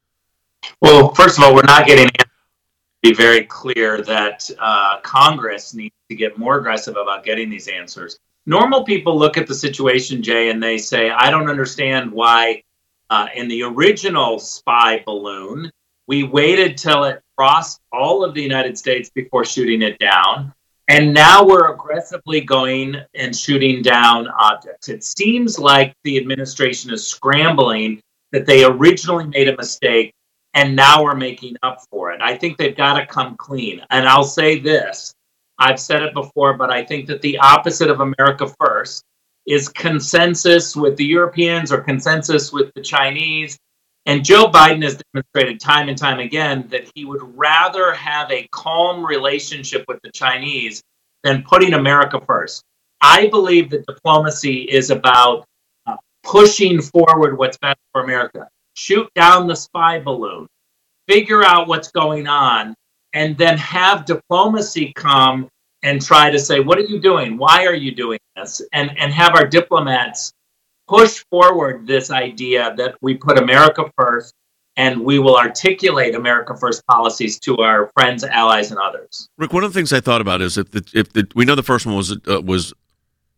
Speaker 16: Well, first of all, we're not getting answers. Be very clear that uh, Congress needs to get more aggressive about getting these answers. Normal people look at the situation, Jay, and they say, I don't understand why uh, in the original spy balloon, we waited till it crossed all of the United States before shooting it down. And now we're aggressively going and shooting down objects. It seems like the administration is scrambling that they originally made a mistake and now we're making up for it. I think they've got to come clean. And I'll say this, I've said it before, but I think that the opposite of America First is consensus with the Europeans or consensus with the Chinese. And Joe Biden has demonstrated time and time again that he would rather have a calm relationship with the Chinese than putting America first. I believe that diplomacy is about uh, pushing forward what's best for America. Shoot down the spy balloon, figure out what's going on, and then have diplomacy come and try to say, what are you doing? Why are you doing this? And, and have our diplomats push forward this idea that we put America first and we will articulate America First policies to our friends, allies, and others.
Speaker 1: Rick, one of the things I thought about is if the, if the, we know the first one was uh, was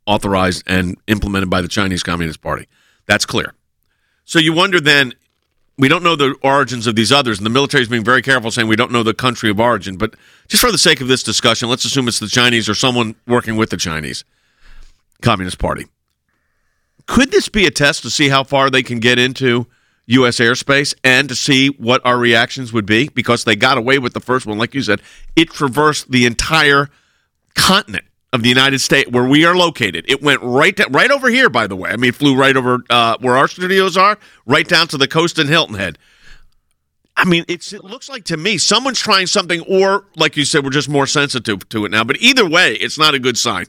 Speaker 1: authorized and implemented by the Chinese Communist Party. That's clear. So you wonder then, We don't know the origins of these others, and the military is being very careful saying we don't know the country of origin. But just for the sake of this discussion, let's assume it's the Chinese or someone working with the Chinese Communist Party. Could this be a test to see how far they can get into U S airspace and to see what our reactions would be? Because they got away with the first one. Like you said, it traversed the entire continent of the United States where we are located. It went right to, right over here, by the way. I mean, it flew right over uh, where our studios are, right down to the coast in Hilton Head. I mean, it's, it looks like to me someone's trying something, or like you said, we're just more sensitive to it now. But either way, it's not a good sign.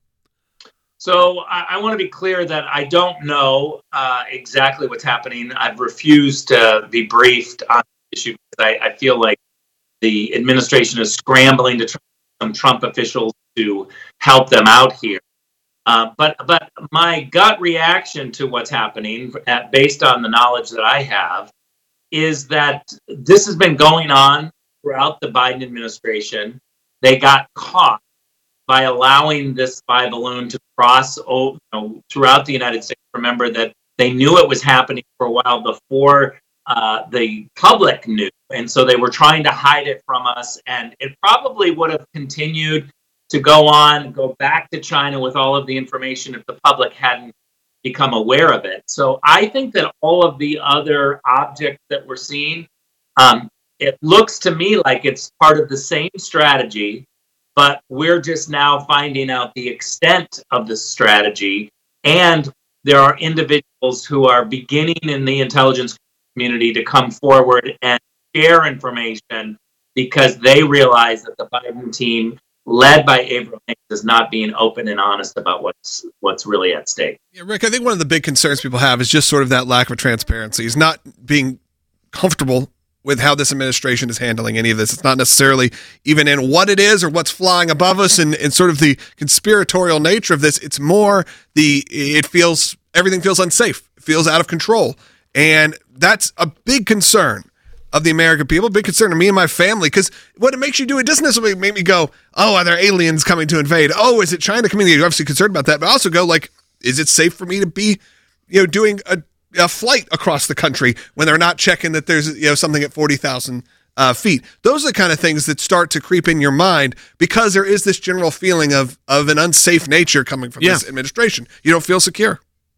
Speaker 16: So I, I want to be clear that I don't know uh, exactly what's happening. I've refused to be briefed on the issue because I, I feel like the administration is scrambling to try some Trump officials to help them out here. Uh, but but my gut reaction to what's happening, at, based on the knowledge that I have, is that this has been going on throughout the Biden administration. They got caught by allowing this spy balloon to cross over, you know, throughout the United States. Remember that they knew it was happening for a while before uh, the public knew. And so they were trying to hide it from us. And it probably would have continued to go on, go back to China with all of the information if the public hadn't become aware of it. So I think that all of the other objects that we're seeing, um, it looks to me like it's part of the same strategy, but we're just now finding out the extent of the strategy. And there are individuals who are beginning in the intelligence community to come forward and share information because they realize that the Biden team, led by Avril Haines, is not being open and honest about what's what's really at stake.
Speaker 3: Yeah, Rick, I think one of the big concerns people have is just sort of that lack of transparency. Is not being comfortable with how this administration is handling any of this. It's not necessarily even in what it is or what's flying above us and, and sort of the conspiratorial nature of this. It's more the, it feels, everything feels unsafe. It feels out of control. And that's a big concern of the American people, big concern to me and my family, because what it makes you do, it doesn't necessarily make me go, oh, are there aliens coming to invade? Oh, is it China coming? You're obviously concerned about that, but also go like, is it safe for me to be, you know, doing a, a flight across the country when they're not checking that there's, you know, something at forty thousand uh, feet? Those are the kind of things that start to creep in your mind because there is this general feeling of, of an unsafe nature coming from yeah. this administration. You don't feel secure.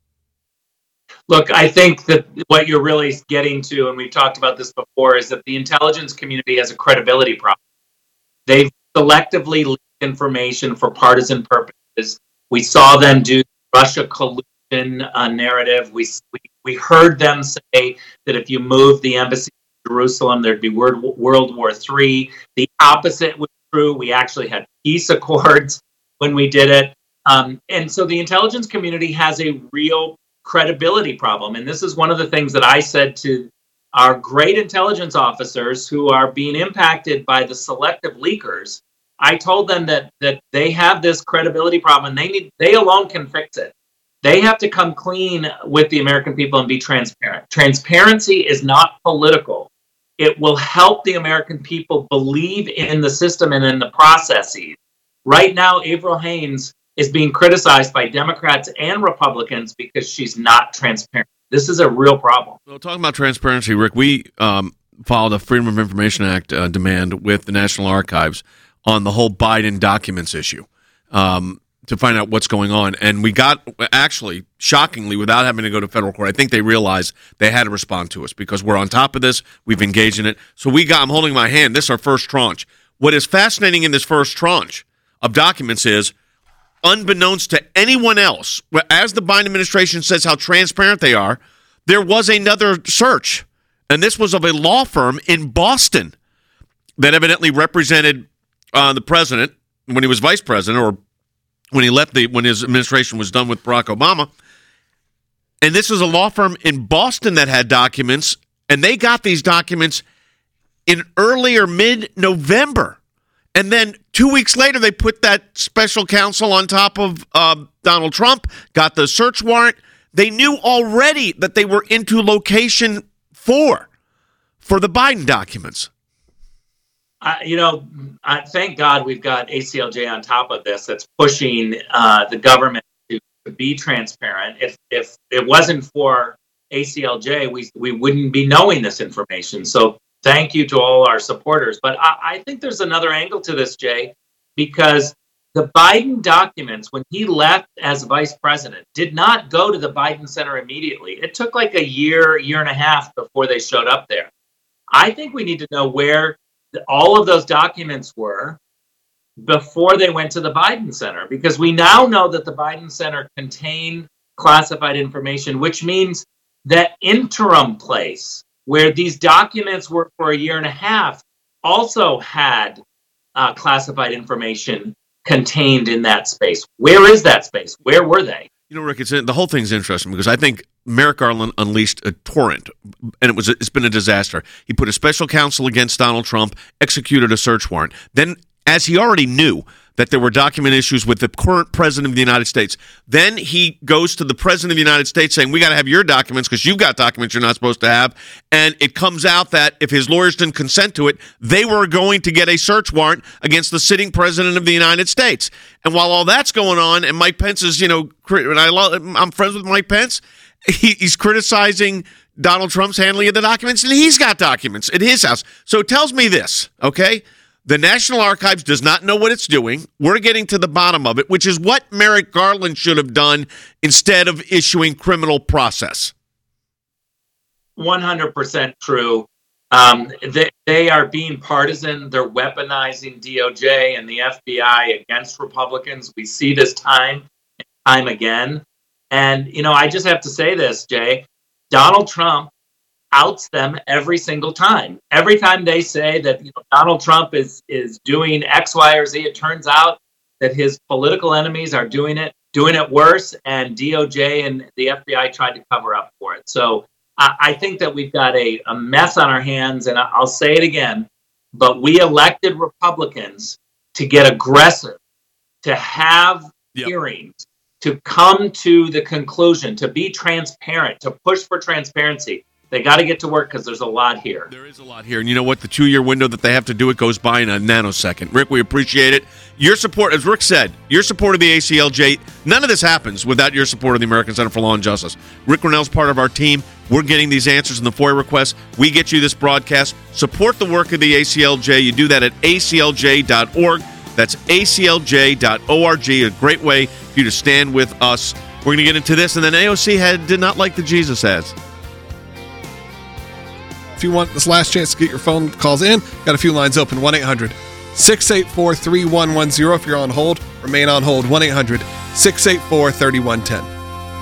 Speaker 16: Look, I think that what you're really getting to, and we've talked about this before, is that the intelligence community has a credibility problem. They've selectively leaked information for partisan purposes. We saw them do Russia collusion uh, narrative. We, we we heard them say that if you moved the embassy to Jerusalem, there'd be World, World War Three. The opposite was true. We actually had peace accords when we did it. Um, and so the intelligence community has a real credibility problem. And this is one of the things that I said to our great intelligence officers who are being impacted by the selective leakers. I told them that that they have this credibility problem and they need they alone can fix it. They have to come clean with the American people and be transparent. Transparency is not political. It will help the American people believe in the system and in the processes. Right now, Avril Haines is being criticized by Democrats and Republicans because she's not transparent. This is a real problem.
Speaker 1: Well, talking about transparency, Rick, we um, filed a Freedom of Information Act uh, demand with the National Archives on the whole Biden documents issue um, to find out what's going on. And we got, actually, shockingly, without having to go to federal court, I think they realized they had to respond to us because we're on top of this. We've engaged in it. So we got, I'm holding my hand. This is our first tranche. What is fascinating in this first tranche of documents is, unbeknownst to anyone else, as the Biden administration says how transparent they are, there was another search. And this was of a law firm in Boston that evidently represented uh, the president when he was vice president or when he left the when his administration was done with Barack Obama. And this was a law firm in Boston that had documents, and they got these documents in early or mid-November. And then two weeks later, they put that special counsel on top of uh, Donald Trump, got the search warrant. They knew already that they were into location four for the Biden documents.
Speaker 16: Uh, you know, uh, thank God we've got A C L J on top of this that's pushing uh, the government to, to be transparent. If if it wasn't for A C L J, we, we wouldn't be knowing this information. So thank you to all our supporters. But I, I think there's another angle to this, Jay, because the Biden documents, when he left as vice president, did not go to the Biden Center immediately. It took like a year, year and a half before they showed up there. I think we need to know where all of those documents were before they went to the Biden Center, because we now know that the Biden Center contained classified information, which means that interim place where these documents were for a year and a half also had uh, classified information contained in that space. Where is that space? Where were they?
Speaker 1: You know, Rick, it's the whole thing's interesting because I think Merrick Garland unleashed a torrent, and it was it's been a disaster. He put a special counsel against Donald Trump, executed a search warrant. Then, as he already knew that there were document issues with the current president of the United States, then he goes to the president of the United States saying, we got to have your documents because you've got documents you're not supposed to have. And it comes out that if his lawyers didn't consent to it, they were going to get a search warrant against the sitting president of the United States. And while all that's going on, and Mike Pence is, you know, and I love, I'm friends with Mike Pence, he, he's criticizing Donald Trump's handling of the documents, and he's got documents at his house. So it tells me this, okay? The National Archives does not know what it's doing. We're getting to the bottom of it, which is what Merrick Garland should have done instead of issuing criminal process.
Speaker 16: one hundred percent true. Um, they, they are being partisan. They're weaponizing D O J and the F B I against Republicans. We see this time and time again. And, you know, I just have to say this, Jay. Donald Trump outs them every single time. Every time they say that, you know, Donald Trump is is doing X, Y, or Z, it turns out that his political enemies are doing it, doing it worse, and D O J and the F B I tried to cover up for it. So I, I think that we've got a, a mess on our hands, and I'll say it again, but we elected Republicans to get aggressive, to have yep. hearings, to come to the conclusion, to be transparent, to push for transparency. They got to get to work because there's a lot here.
Speaker 1: There is a lot here. And you know what? The two-year window that they have to do it goes by in a nanosecond. Rick, we appreciate it. Your support, as Rick said, your support of the A C L J, none of this happens without your support of the American Center for Law and Justice. Rick Grenell's part of our team. We're getting these answers in the FOIA requests. We get you this broadcast. Support the work of the A C L J. You do that at A C L J dot org. That's A C L J dot org. A great way for you to stand with us. We're going to get into this. And then A O C had did not like the Jesus ads.
Speaker 3: If you want this last chance to get your phone calls in, got a few lines open. one eight hundred six eight four three one one zero. If you're on hold, remain on hold. one eight hundred six eight four three one one zero.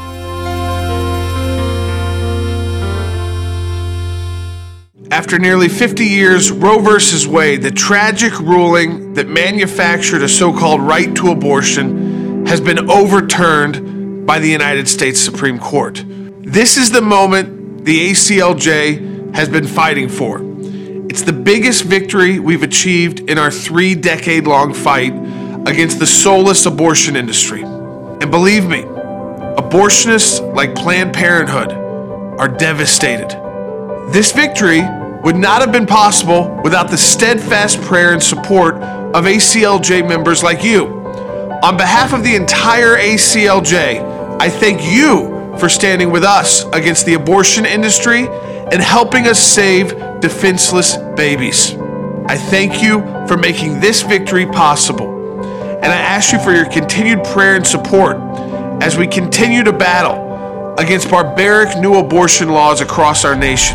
Speaker 6: After nearly fifty years, Roe versus Wade, the tragic ruling that manufactured a so-called right to abortion, has been overturned by the United States Supreme Court. This is the moment the A C L J has been fighting for. It's the biggest victory we've achieved in our three-decade-long fight against the soulless abortion industry. And believe me, abortionists like Planned Parenthood are devastated. This victory would not have been possible without the steadfast prayer and support of A C L J members like you. On behalf of the entire A C L J, I thank you for standing with us against the abortion industry and helping us save defenseless babies. I thank you for making this victory possible. And I ask you for your continued prayer and support as we continue to battle against barbaric new abortion laws across our nation.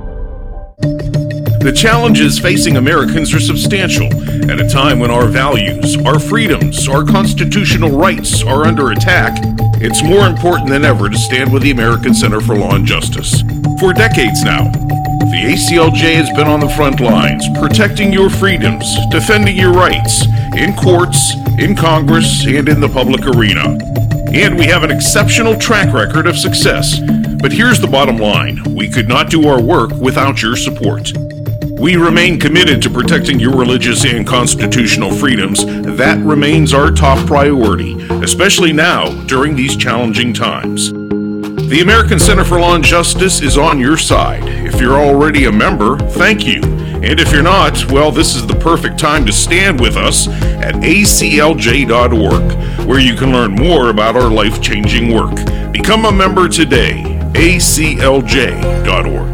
Speaker 2: The challenges facing Americans are substantial at a time when our values, our freedoms, our constitutional rights are under attack. It's more important than ever to stand with the American Center for Law and Justice. For decades now, the A C L J has been on the front lines, protecting your freedoms, defending your rights, in courts, in Congress, and in the public arena. And we have an exceptional track record of success. But here's the bottom line. We could not do our work without your support. We remain committed to protecting your religious and constitutional freedoms. That remains our top priority, especially now during these challenging times. The American Center for Law and Justice is on your side. If you're already a member, thank you. And if you're not, well, this is the perfect time to stand with us at A C L J dot org, where you can learn more about our life-changing work. Become a member today. A C L J dot org.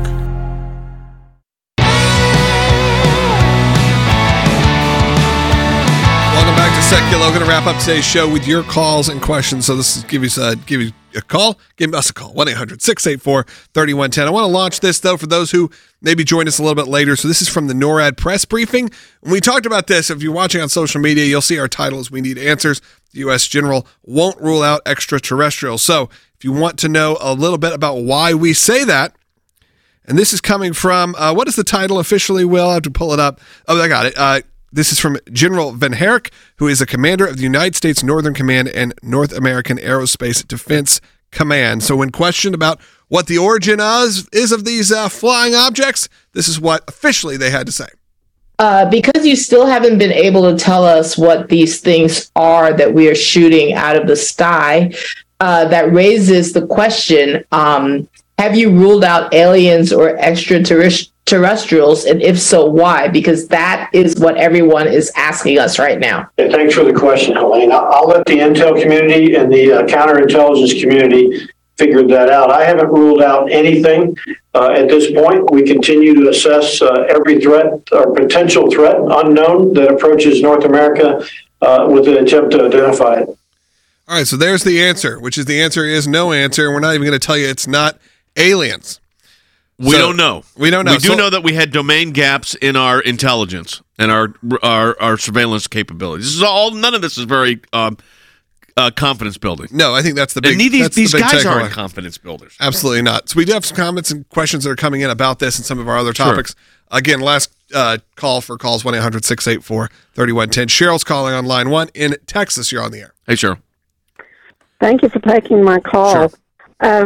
Speaker 3: Welcome back to Secular. We're going to wrap up today's show with your calls and questions. So this is give you uh, give you a call. Give us a call. one eight hundred six eight four three one one zero. I want to launch this, though, for those who maybe joined us a little bit later. So this is from the NORAD press briefing. When we talked about this, if you're watching on social media, you'll see our title is We Need Answers. The U S General won't rule out extraterrestrials. So if you want to know a little bit about why we say that, and this is coming from, uh, what is the title officially, Will? I have to pull it up. Oh, I got it. Uh, This is from General Van Herk, who is a commander of the United States Northern Command and North American Aerospace Defense Command. So when questioned about what the origin is, is of these uh, flying objects, this is what officially they had to say.
Speaker 4: Uh, because you still haven't been able to tell us what these things are that we are shooting out of the sky, uh, that raises the question, um, have you ruled out aliens or extraterrestrials? And if so, why? Because that is what everyone is asking us right now.
Speaker 5: Yeah, thanks for the question, Helene. I'll, I'll let the intel community and the uh, counterintelligence community figure that out. I haven't ruled out anything uh, at this point. We continue to assess uh, every threat or potential threat unknown that approaches North America uh, with an attempt to identify it.
Speaker 3: All right, so there's the answer, which is the answer is no answer. And we're not even going to tell you it's not aliens.
Speaker 1: We
Speaker 3: So,
Speaker 1: don't know.
Speaker 3: We don't know.
Speaker 1: We do
Speaker 3: So-
Speaker 1: know that we had domain gaps in our intelligence and our our, our surveillance capabilities. This is all. None of this is very um, uh, confidence building.
Speaker 3: No, I think that's the big.
Speaker 1: And these
Speaker 3: that's the
Speaker 1: these
Speaker 3: big
Speaker 1: guys
Speaker 3: takeaway.
Speaker 1: aren't confidence builders.
Speaker 3: Absolutely not. So we do have some comments and questions that are coming in about this and some of our other topics. Again, last uh, call for calls one eight hundred six eight four three one one zero. Cheryl's calling on line one in Texas. You're on the air.
Speaker 1: Hey, Cheryl.
Speaker 17: Thank you for taking my call.
Speaker 3: Sure.
Speaker 17: Uh,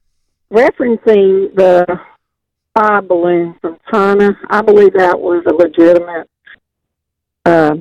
Speaker 17: referencing the spy balloon from China, I believe that was a legitimate uh,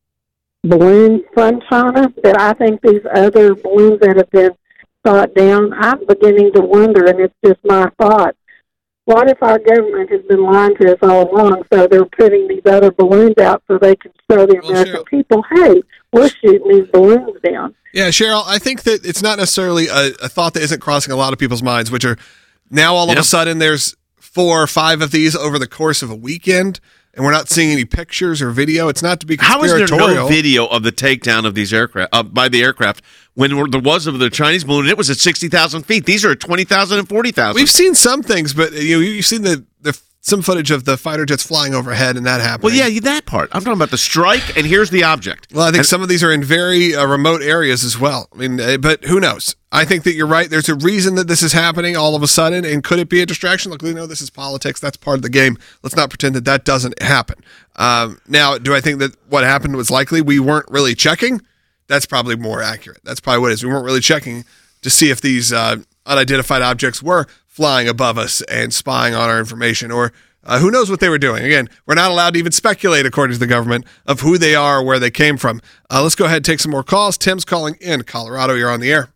Speaker 17: balloon from China, but I think these other balloons that have been shot down, I'm beginning to wonder, and it's just my thought, what if our government has been lying to us all along, so they're putting these other balloons out so they can show the American people, hey, we're shooting these balloons down.
Speaker 3: Yeah, Cheryl, I think that it's not necessarily a, a thought that isn't crossing a lot of people's minds, which are now all of
Speaker 1: Yeah.
Speaker 3: a sudden there's four or five of these over the course of a weekend, and we're not seeing any pictures or video. It's not to be
Speaker 1: How is
Speaker 3: conspiratorial.
Speaker 1: there no video of the takedown of these aircraft uh, by the aircraft when there was of the Chinese balloon? It was at sixty thousand feet. These are at twenty thousand and forty thousand.
Speaker 3: We've seen some things, but you know, you've seen the, the some footage of the fighter jets flying overhead and that happening.
Speaker 1: Well, yeah, that part. I'm talking about the strike, and here's the object.
Speaker 3: Well, I think
Speaker 1: And-
Speaker 3: some of these are in very uh, remote areas as well. I mean, uh, but who knows? I think that you're right. There's a reason that this is happening all of a sudden, and could it be a distraction? Look, we know this is politics. That's part of the game. Let's not pretend that that doesn't happen. Um, now, do I think that what happened was likely? We weren't really checking. That's probably more accurate. That's probably what it is. We weren't really checking to see if these uh, unidentified objects were flying above us and spying on our information, or uh, who knows what they were doing. Again, we're not allowed to even speculate, according to the government, of who they are or where they came from. Uh, let's go ahead and take some more calls. Tim's calling in Colorado. You're on the air.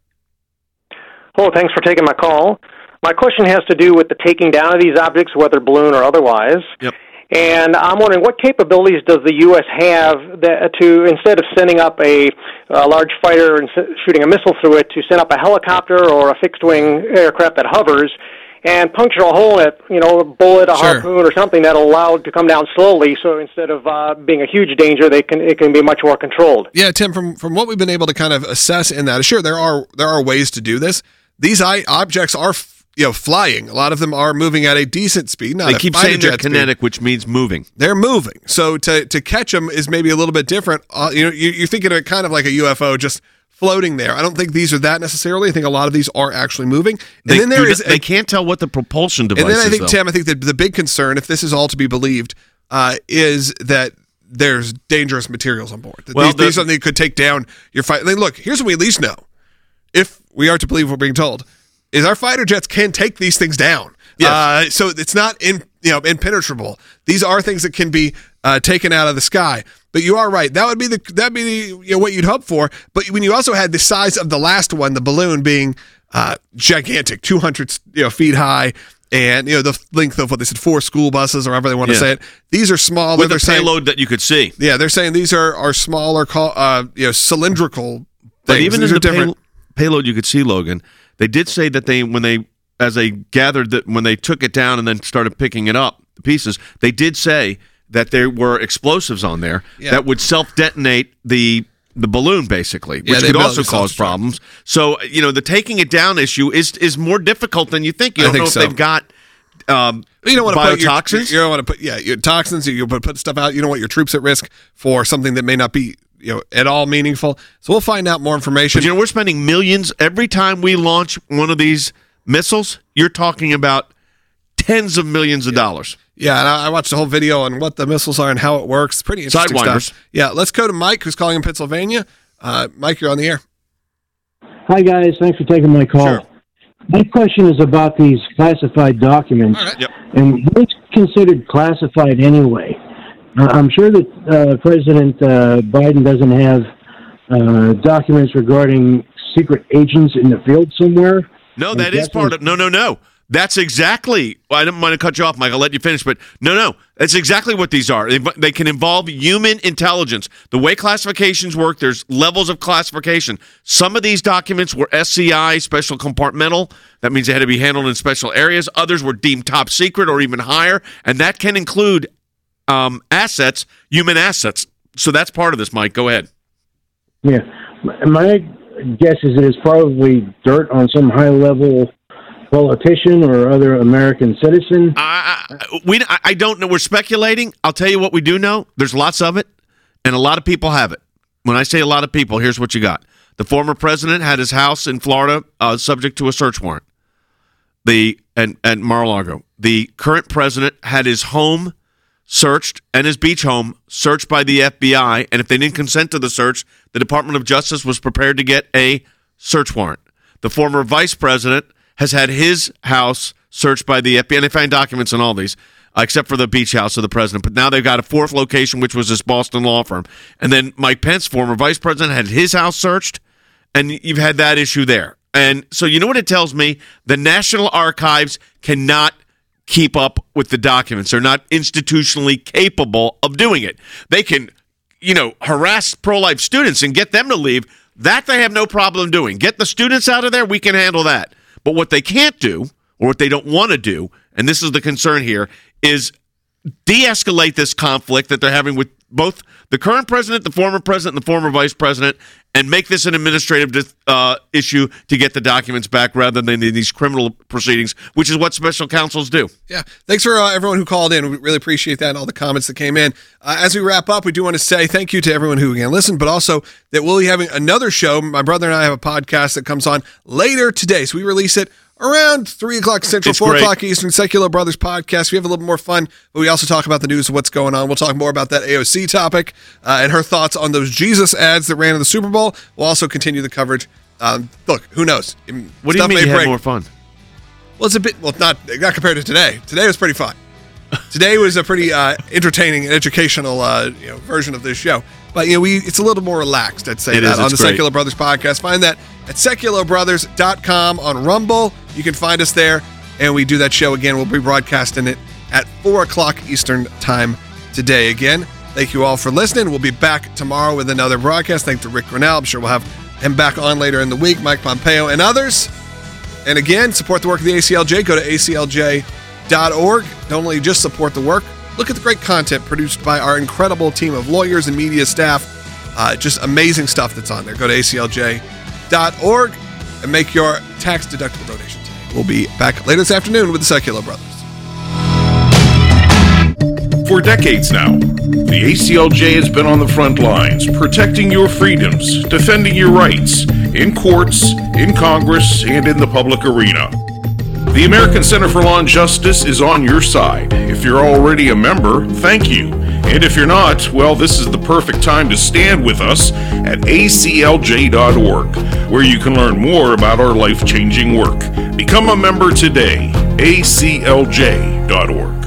Speaker 18: Oh, thanks for taking my call. My question has to do with the taking down of these objects, whether balloon or otherwise.
Speaker 1: Yep.
Speaker 18: And I'm wondering, what capabilities does the U S have that, to, instead of sending up a, a large fighter and s- shooting a missile through it, to send up a helicopter or a fixed-wing aircraft that hovers and puncture a hole in it, you know, a bullet, a
Speaker 3: Sure.
Speaker 18: harpoon, or something that'll allow it to come down slowly, so instead of uh, being a huge danger, they can it can be much more controlled.
Speaker 3: Yeah, Tim, from, from what we've been able to kind of assess in that, sure, there are there are ways to do this. These I, objects are f- you know flying. A lot of them are moving at a decent speed. Not
Speaker 1: They
Speaker 3: a
Speaker 1: keep
Speaker 3: fighter
Speaker 1: saying they're
Speaker 3: jet speed.
Speaker 1: kinetic, which means moving.
Speaker 3: They're moving. So to to catch them is maybe a little bit different. Uh, you know, you, you're thinking of it kind of like a U F O just floating there. I don't think these are that necessarily. I think a lot of these are actually moving. And
Speaker 1: They,
Speaker 3: then there
Speaker 1: do
Speaker 3: is
Speaker 1: not- they can't tell what the propulsion device
Speaker 3: and then I
Speaker 1: is,
Speaker 3: think,
Speaker 1: though.
Speaker 3: Tim, I think that the big concern, if this is all to be believed, uh, is that there's dangerous materials on board. That
Speaker 1: Well,
Speaker 3: these,
Speaker 1: the-
Speaker 3: these are something that could take down your fight. I mean, look, here's what we at least know, if we are to believe what we're being told, is our fighter jets can take these things down.
Speaker 1: Yes.
Speaker 3: Uh, so it's not in, you know, impenetrable. These are things that can be uh, taken out of the sky. But you are right. That would be the that'd be the, you know, what you'd hope for. But when you also had the size of the last one, the balloon being uh, gigantic, two hundred you know, feet high, and you know the length of what they said, four school buses or however they want
Speaker 1: Yeah.
Speaker 3: to say it. These are small.
Speaker 1: With
Speaker 3: they're
Speaker 1: a
Speaker 3: saying-
Speaker 1: payload that you could see.
Speaker 3: yeah, they're saying these are are smaller, call, uh, you know, cylindrical.
Speaker 1: But
Speaker 3: things.
Speaker 1: even
Speaker 3: These
Speaker 1: in
Speaker 3: are
Speaker 1: the
Speaker 3: different.
Speaker 1: pay- payload you could see, Logan, they did say that they when they as they gathered that when they took it down and then started picking it up, the pieces, they did say that there were explosives on there
Speaker 3: Yeah.
Speaker 1: that would self-detonate the the balloon, basically, which
Speaker 3: Yeah, they
Speaker 1: could
Speaker 3: built
Speaker 1: also
Speaker 3: it
Speaker 1: cause
Speaker 3: self-destruct.
Speaker 1: problems. So, you know, the taking it down issue is is more difficult than you think. You
Speaker 3: I
Speaker 1: don't
Speaker 3: think
Speaker 1: know if
Speaker 3: so.
Speaker 1: they've got um,
Speaker 3: You don't want to put your,
Speaker 1: biotoxins.
Speaker 3: you don't want to put yeah your toxins. You put put stuff out. You don't want your troops at risk for something that may not be you know at all meaningful. So we'll find out more information.
Speaker 1: But you know, we're spending millions every time we launch one of these missiles. You're talking about tens of millions of dollars.
Speaker 3: Yeah, and I I watched the whole video on what the missiles are and how it works. Pretty interesting
Speaker 1: Sidewinders.
Speaker 3: stuff. Yeah, let's go to Mike, who's calling in Pennsylvania. Uh, Mike, you're on the air.
Speaker 19: Hi, guys. Thanks for taking my call.
Speaker 3: Sure.
Speaker 19: My question is about these classified documents.
Speaker 3: Yep.
Speaker 19: And what's considered classified anyway? Uh, I'm sure that uh, President uh, Biden doesn't have uh, documents regarding secret agents in the field somewhere.
Speaker 1: No, that is part of. No, no, no. That's exactly. Well, I didn't want to cut you off, Mike. I'll let you finish, but no, no. That's exactly what these are. They, they can involve human intelligence. The way classifications work, there's levels of classification. Some of these documents were S C I, special compartmental. That means they had to be handled in special areas. Others were deemed top secret or even higher, and that can include um, assets, human assets. So that's part of this, Mike. Go ahead.
Speaker 19: Yeah. My my guess is that it's probably dirt on some high-level politician or other American citizen.
Speaker 1: I, I, we, I I don't know. We're speculating. I'll tell you what we do know. There's lots of it, and a lot of people have it. When I say a lot of people, here's what you got. The former president had his house in Florida uh, subject to a search warrant. The and at Mar-a-Lago. The current president had his home searched and his beach home searched by the F B I, and if they didn't consent to the search, the Department of Justice was prepared to get a search warrant. The former vice president has had his house searched by the F B I, and they find documents on all these, uh, except for the beach house of the president. But now they've got a fourth location, which was this Boston law firm. And then Mike Pence, former vice president, had his house searched, and you've had that issue there. And so you know what it tells me? The National Archives cannot keep up with the documents. They're not institutionally capable of doing it. They can, you know, harass pro-life students and get them to leave. That they have no problem doing. Get the students out of there, we can handle that. But what they can't do, or what they don't want to do, and this is the concern here, is de-escalate this conflict that they're having with both the current president, the former president, and the former vice president, and make this an administrative uh, issue to get the documents back rather than these criminal proceedings, which is what special counsels do.
Speaker 3: Yeah. Thanks for uh, everyone who called in. We really appreciate that and all the comments that came in. Uh, as we wrap up, we do want to say thank you to everyone who again listened, but also that we'll be having another show. My brother and I have a podcast that comes on later today. So we release it around three o'clock Central,
Speaker 1: It's
Speaker 3: four
Speaker 1: great.
Speaker 3: o'clock Eastern, Secular Brothers podcast. We have a little more fun, but we also talk about the news of what's going on. We'll talk more about that A O C topic uh, and her thoughts on those Jesus ads that ran in the Super Bowl. We'll also continue the coverage. Um, look, who knows?
Speaker 1: What do you
Speaker 3: Stuff
Speaker 1: mean
Speaker 3: may
Speaker 1: you
Speaker 3: break.
Speaker 1: had more fun?
Speaker 3: Well, it's a bit, well, not not compared to today. Today was pretty fun. Today was a pretty uh, entertaining and educational uh, you know, version of this show. But, you know, we it's a little more relaxed, I'd say,
Speaker 1: It
Speaker 3: that
Speaker 1: is,
Speaker 3: on
Speaker 1: it's
Speaker 3: the
Speaker 1: great.
Speaker 3: Secular Brothers podcast. Find that at secular brothers dot com on Rumble. You can find us there, and we do that show again. We'll be broadcasting it at four o'clock Eastern time today. Again, thank you all for listening. We'll be back tomorrow with another broadcast. Thanks to Rick Grinnell. I'm sure we'll have him back on later in the week, Mike Pompeo and others. And again, support the work of the A C L J. Go to A C L J dot org. Don't only just support the work, look at the great content produced by our incredible team of lawyers and media staff. Uh, just amazing stuff that's on there. Go to A C L J dot org and make your tax-deductible donation today. We'll be back later this afternoon with the Secular Brothers.
Speaker 2: For decades now, the A C L J has been on the front lines, protecting your freedoms, defending your rights, in courts, in Congress, and in the public arena. The American Center for Law and Justice is on your side. If you're already a member, thank you. And if you're not, well, this is the perfect time to stand with us at A C L J dot org, where you can learn more about our life-changing work. Become a member today, A C L J dot org.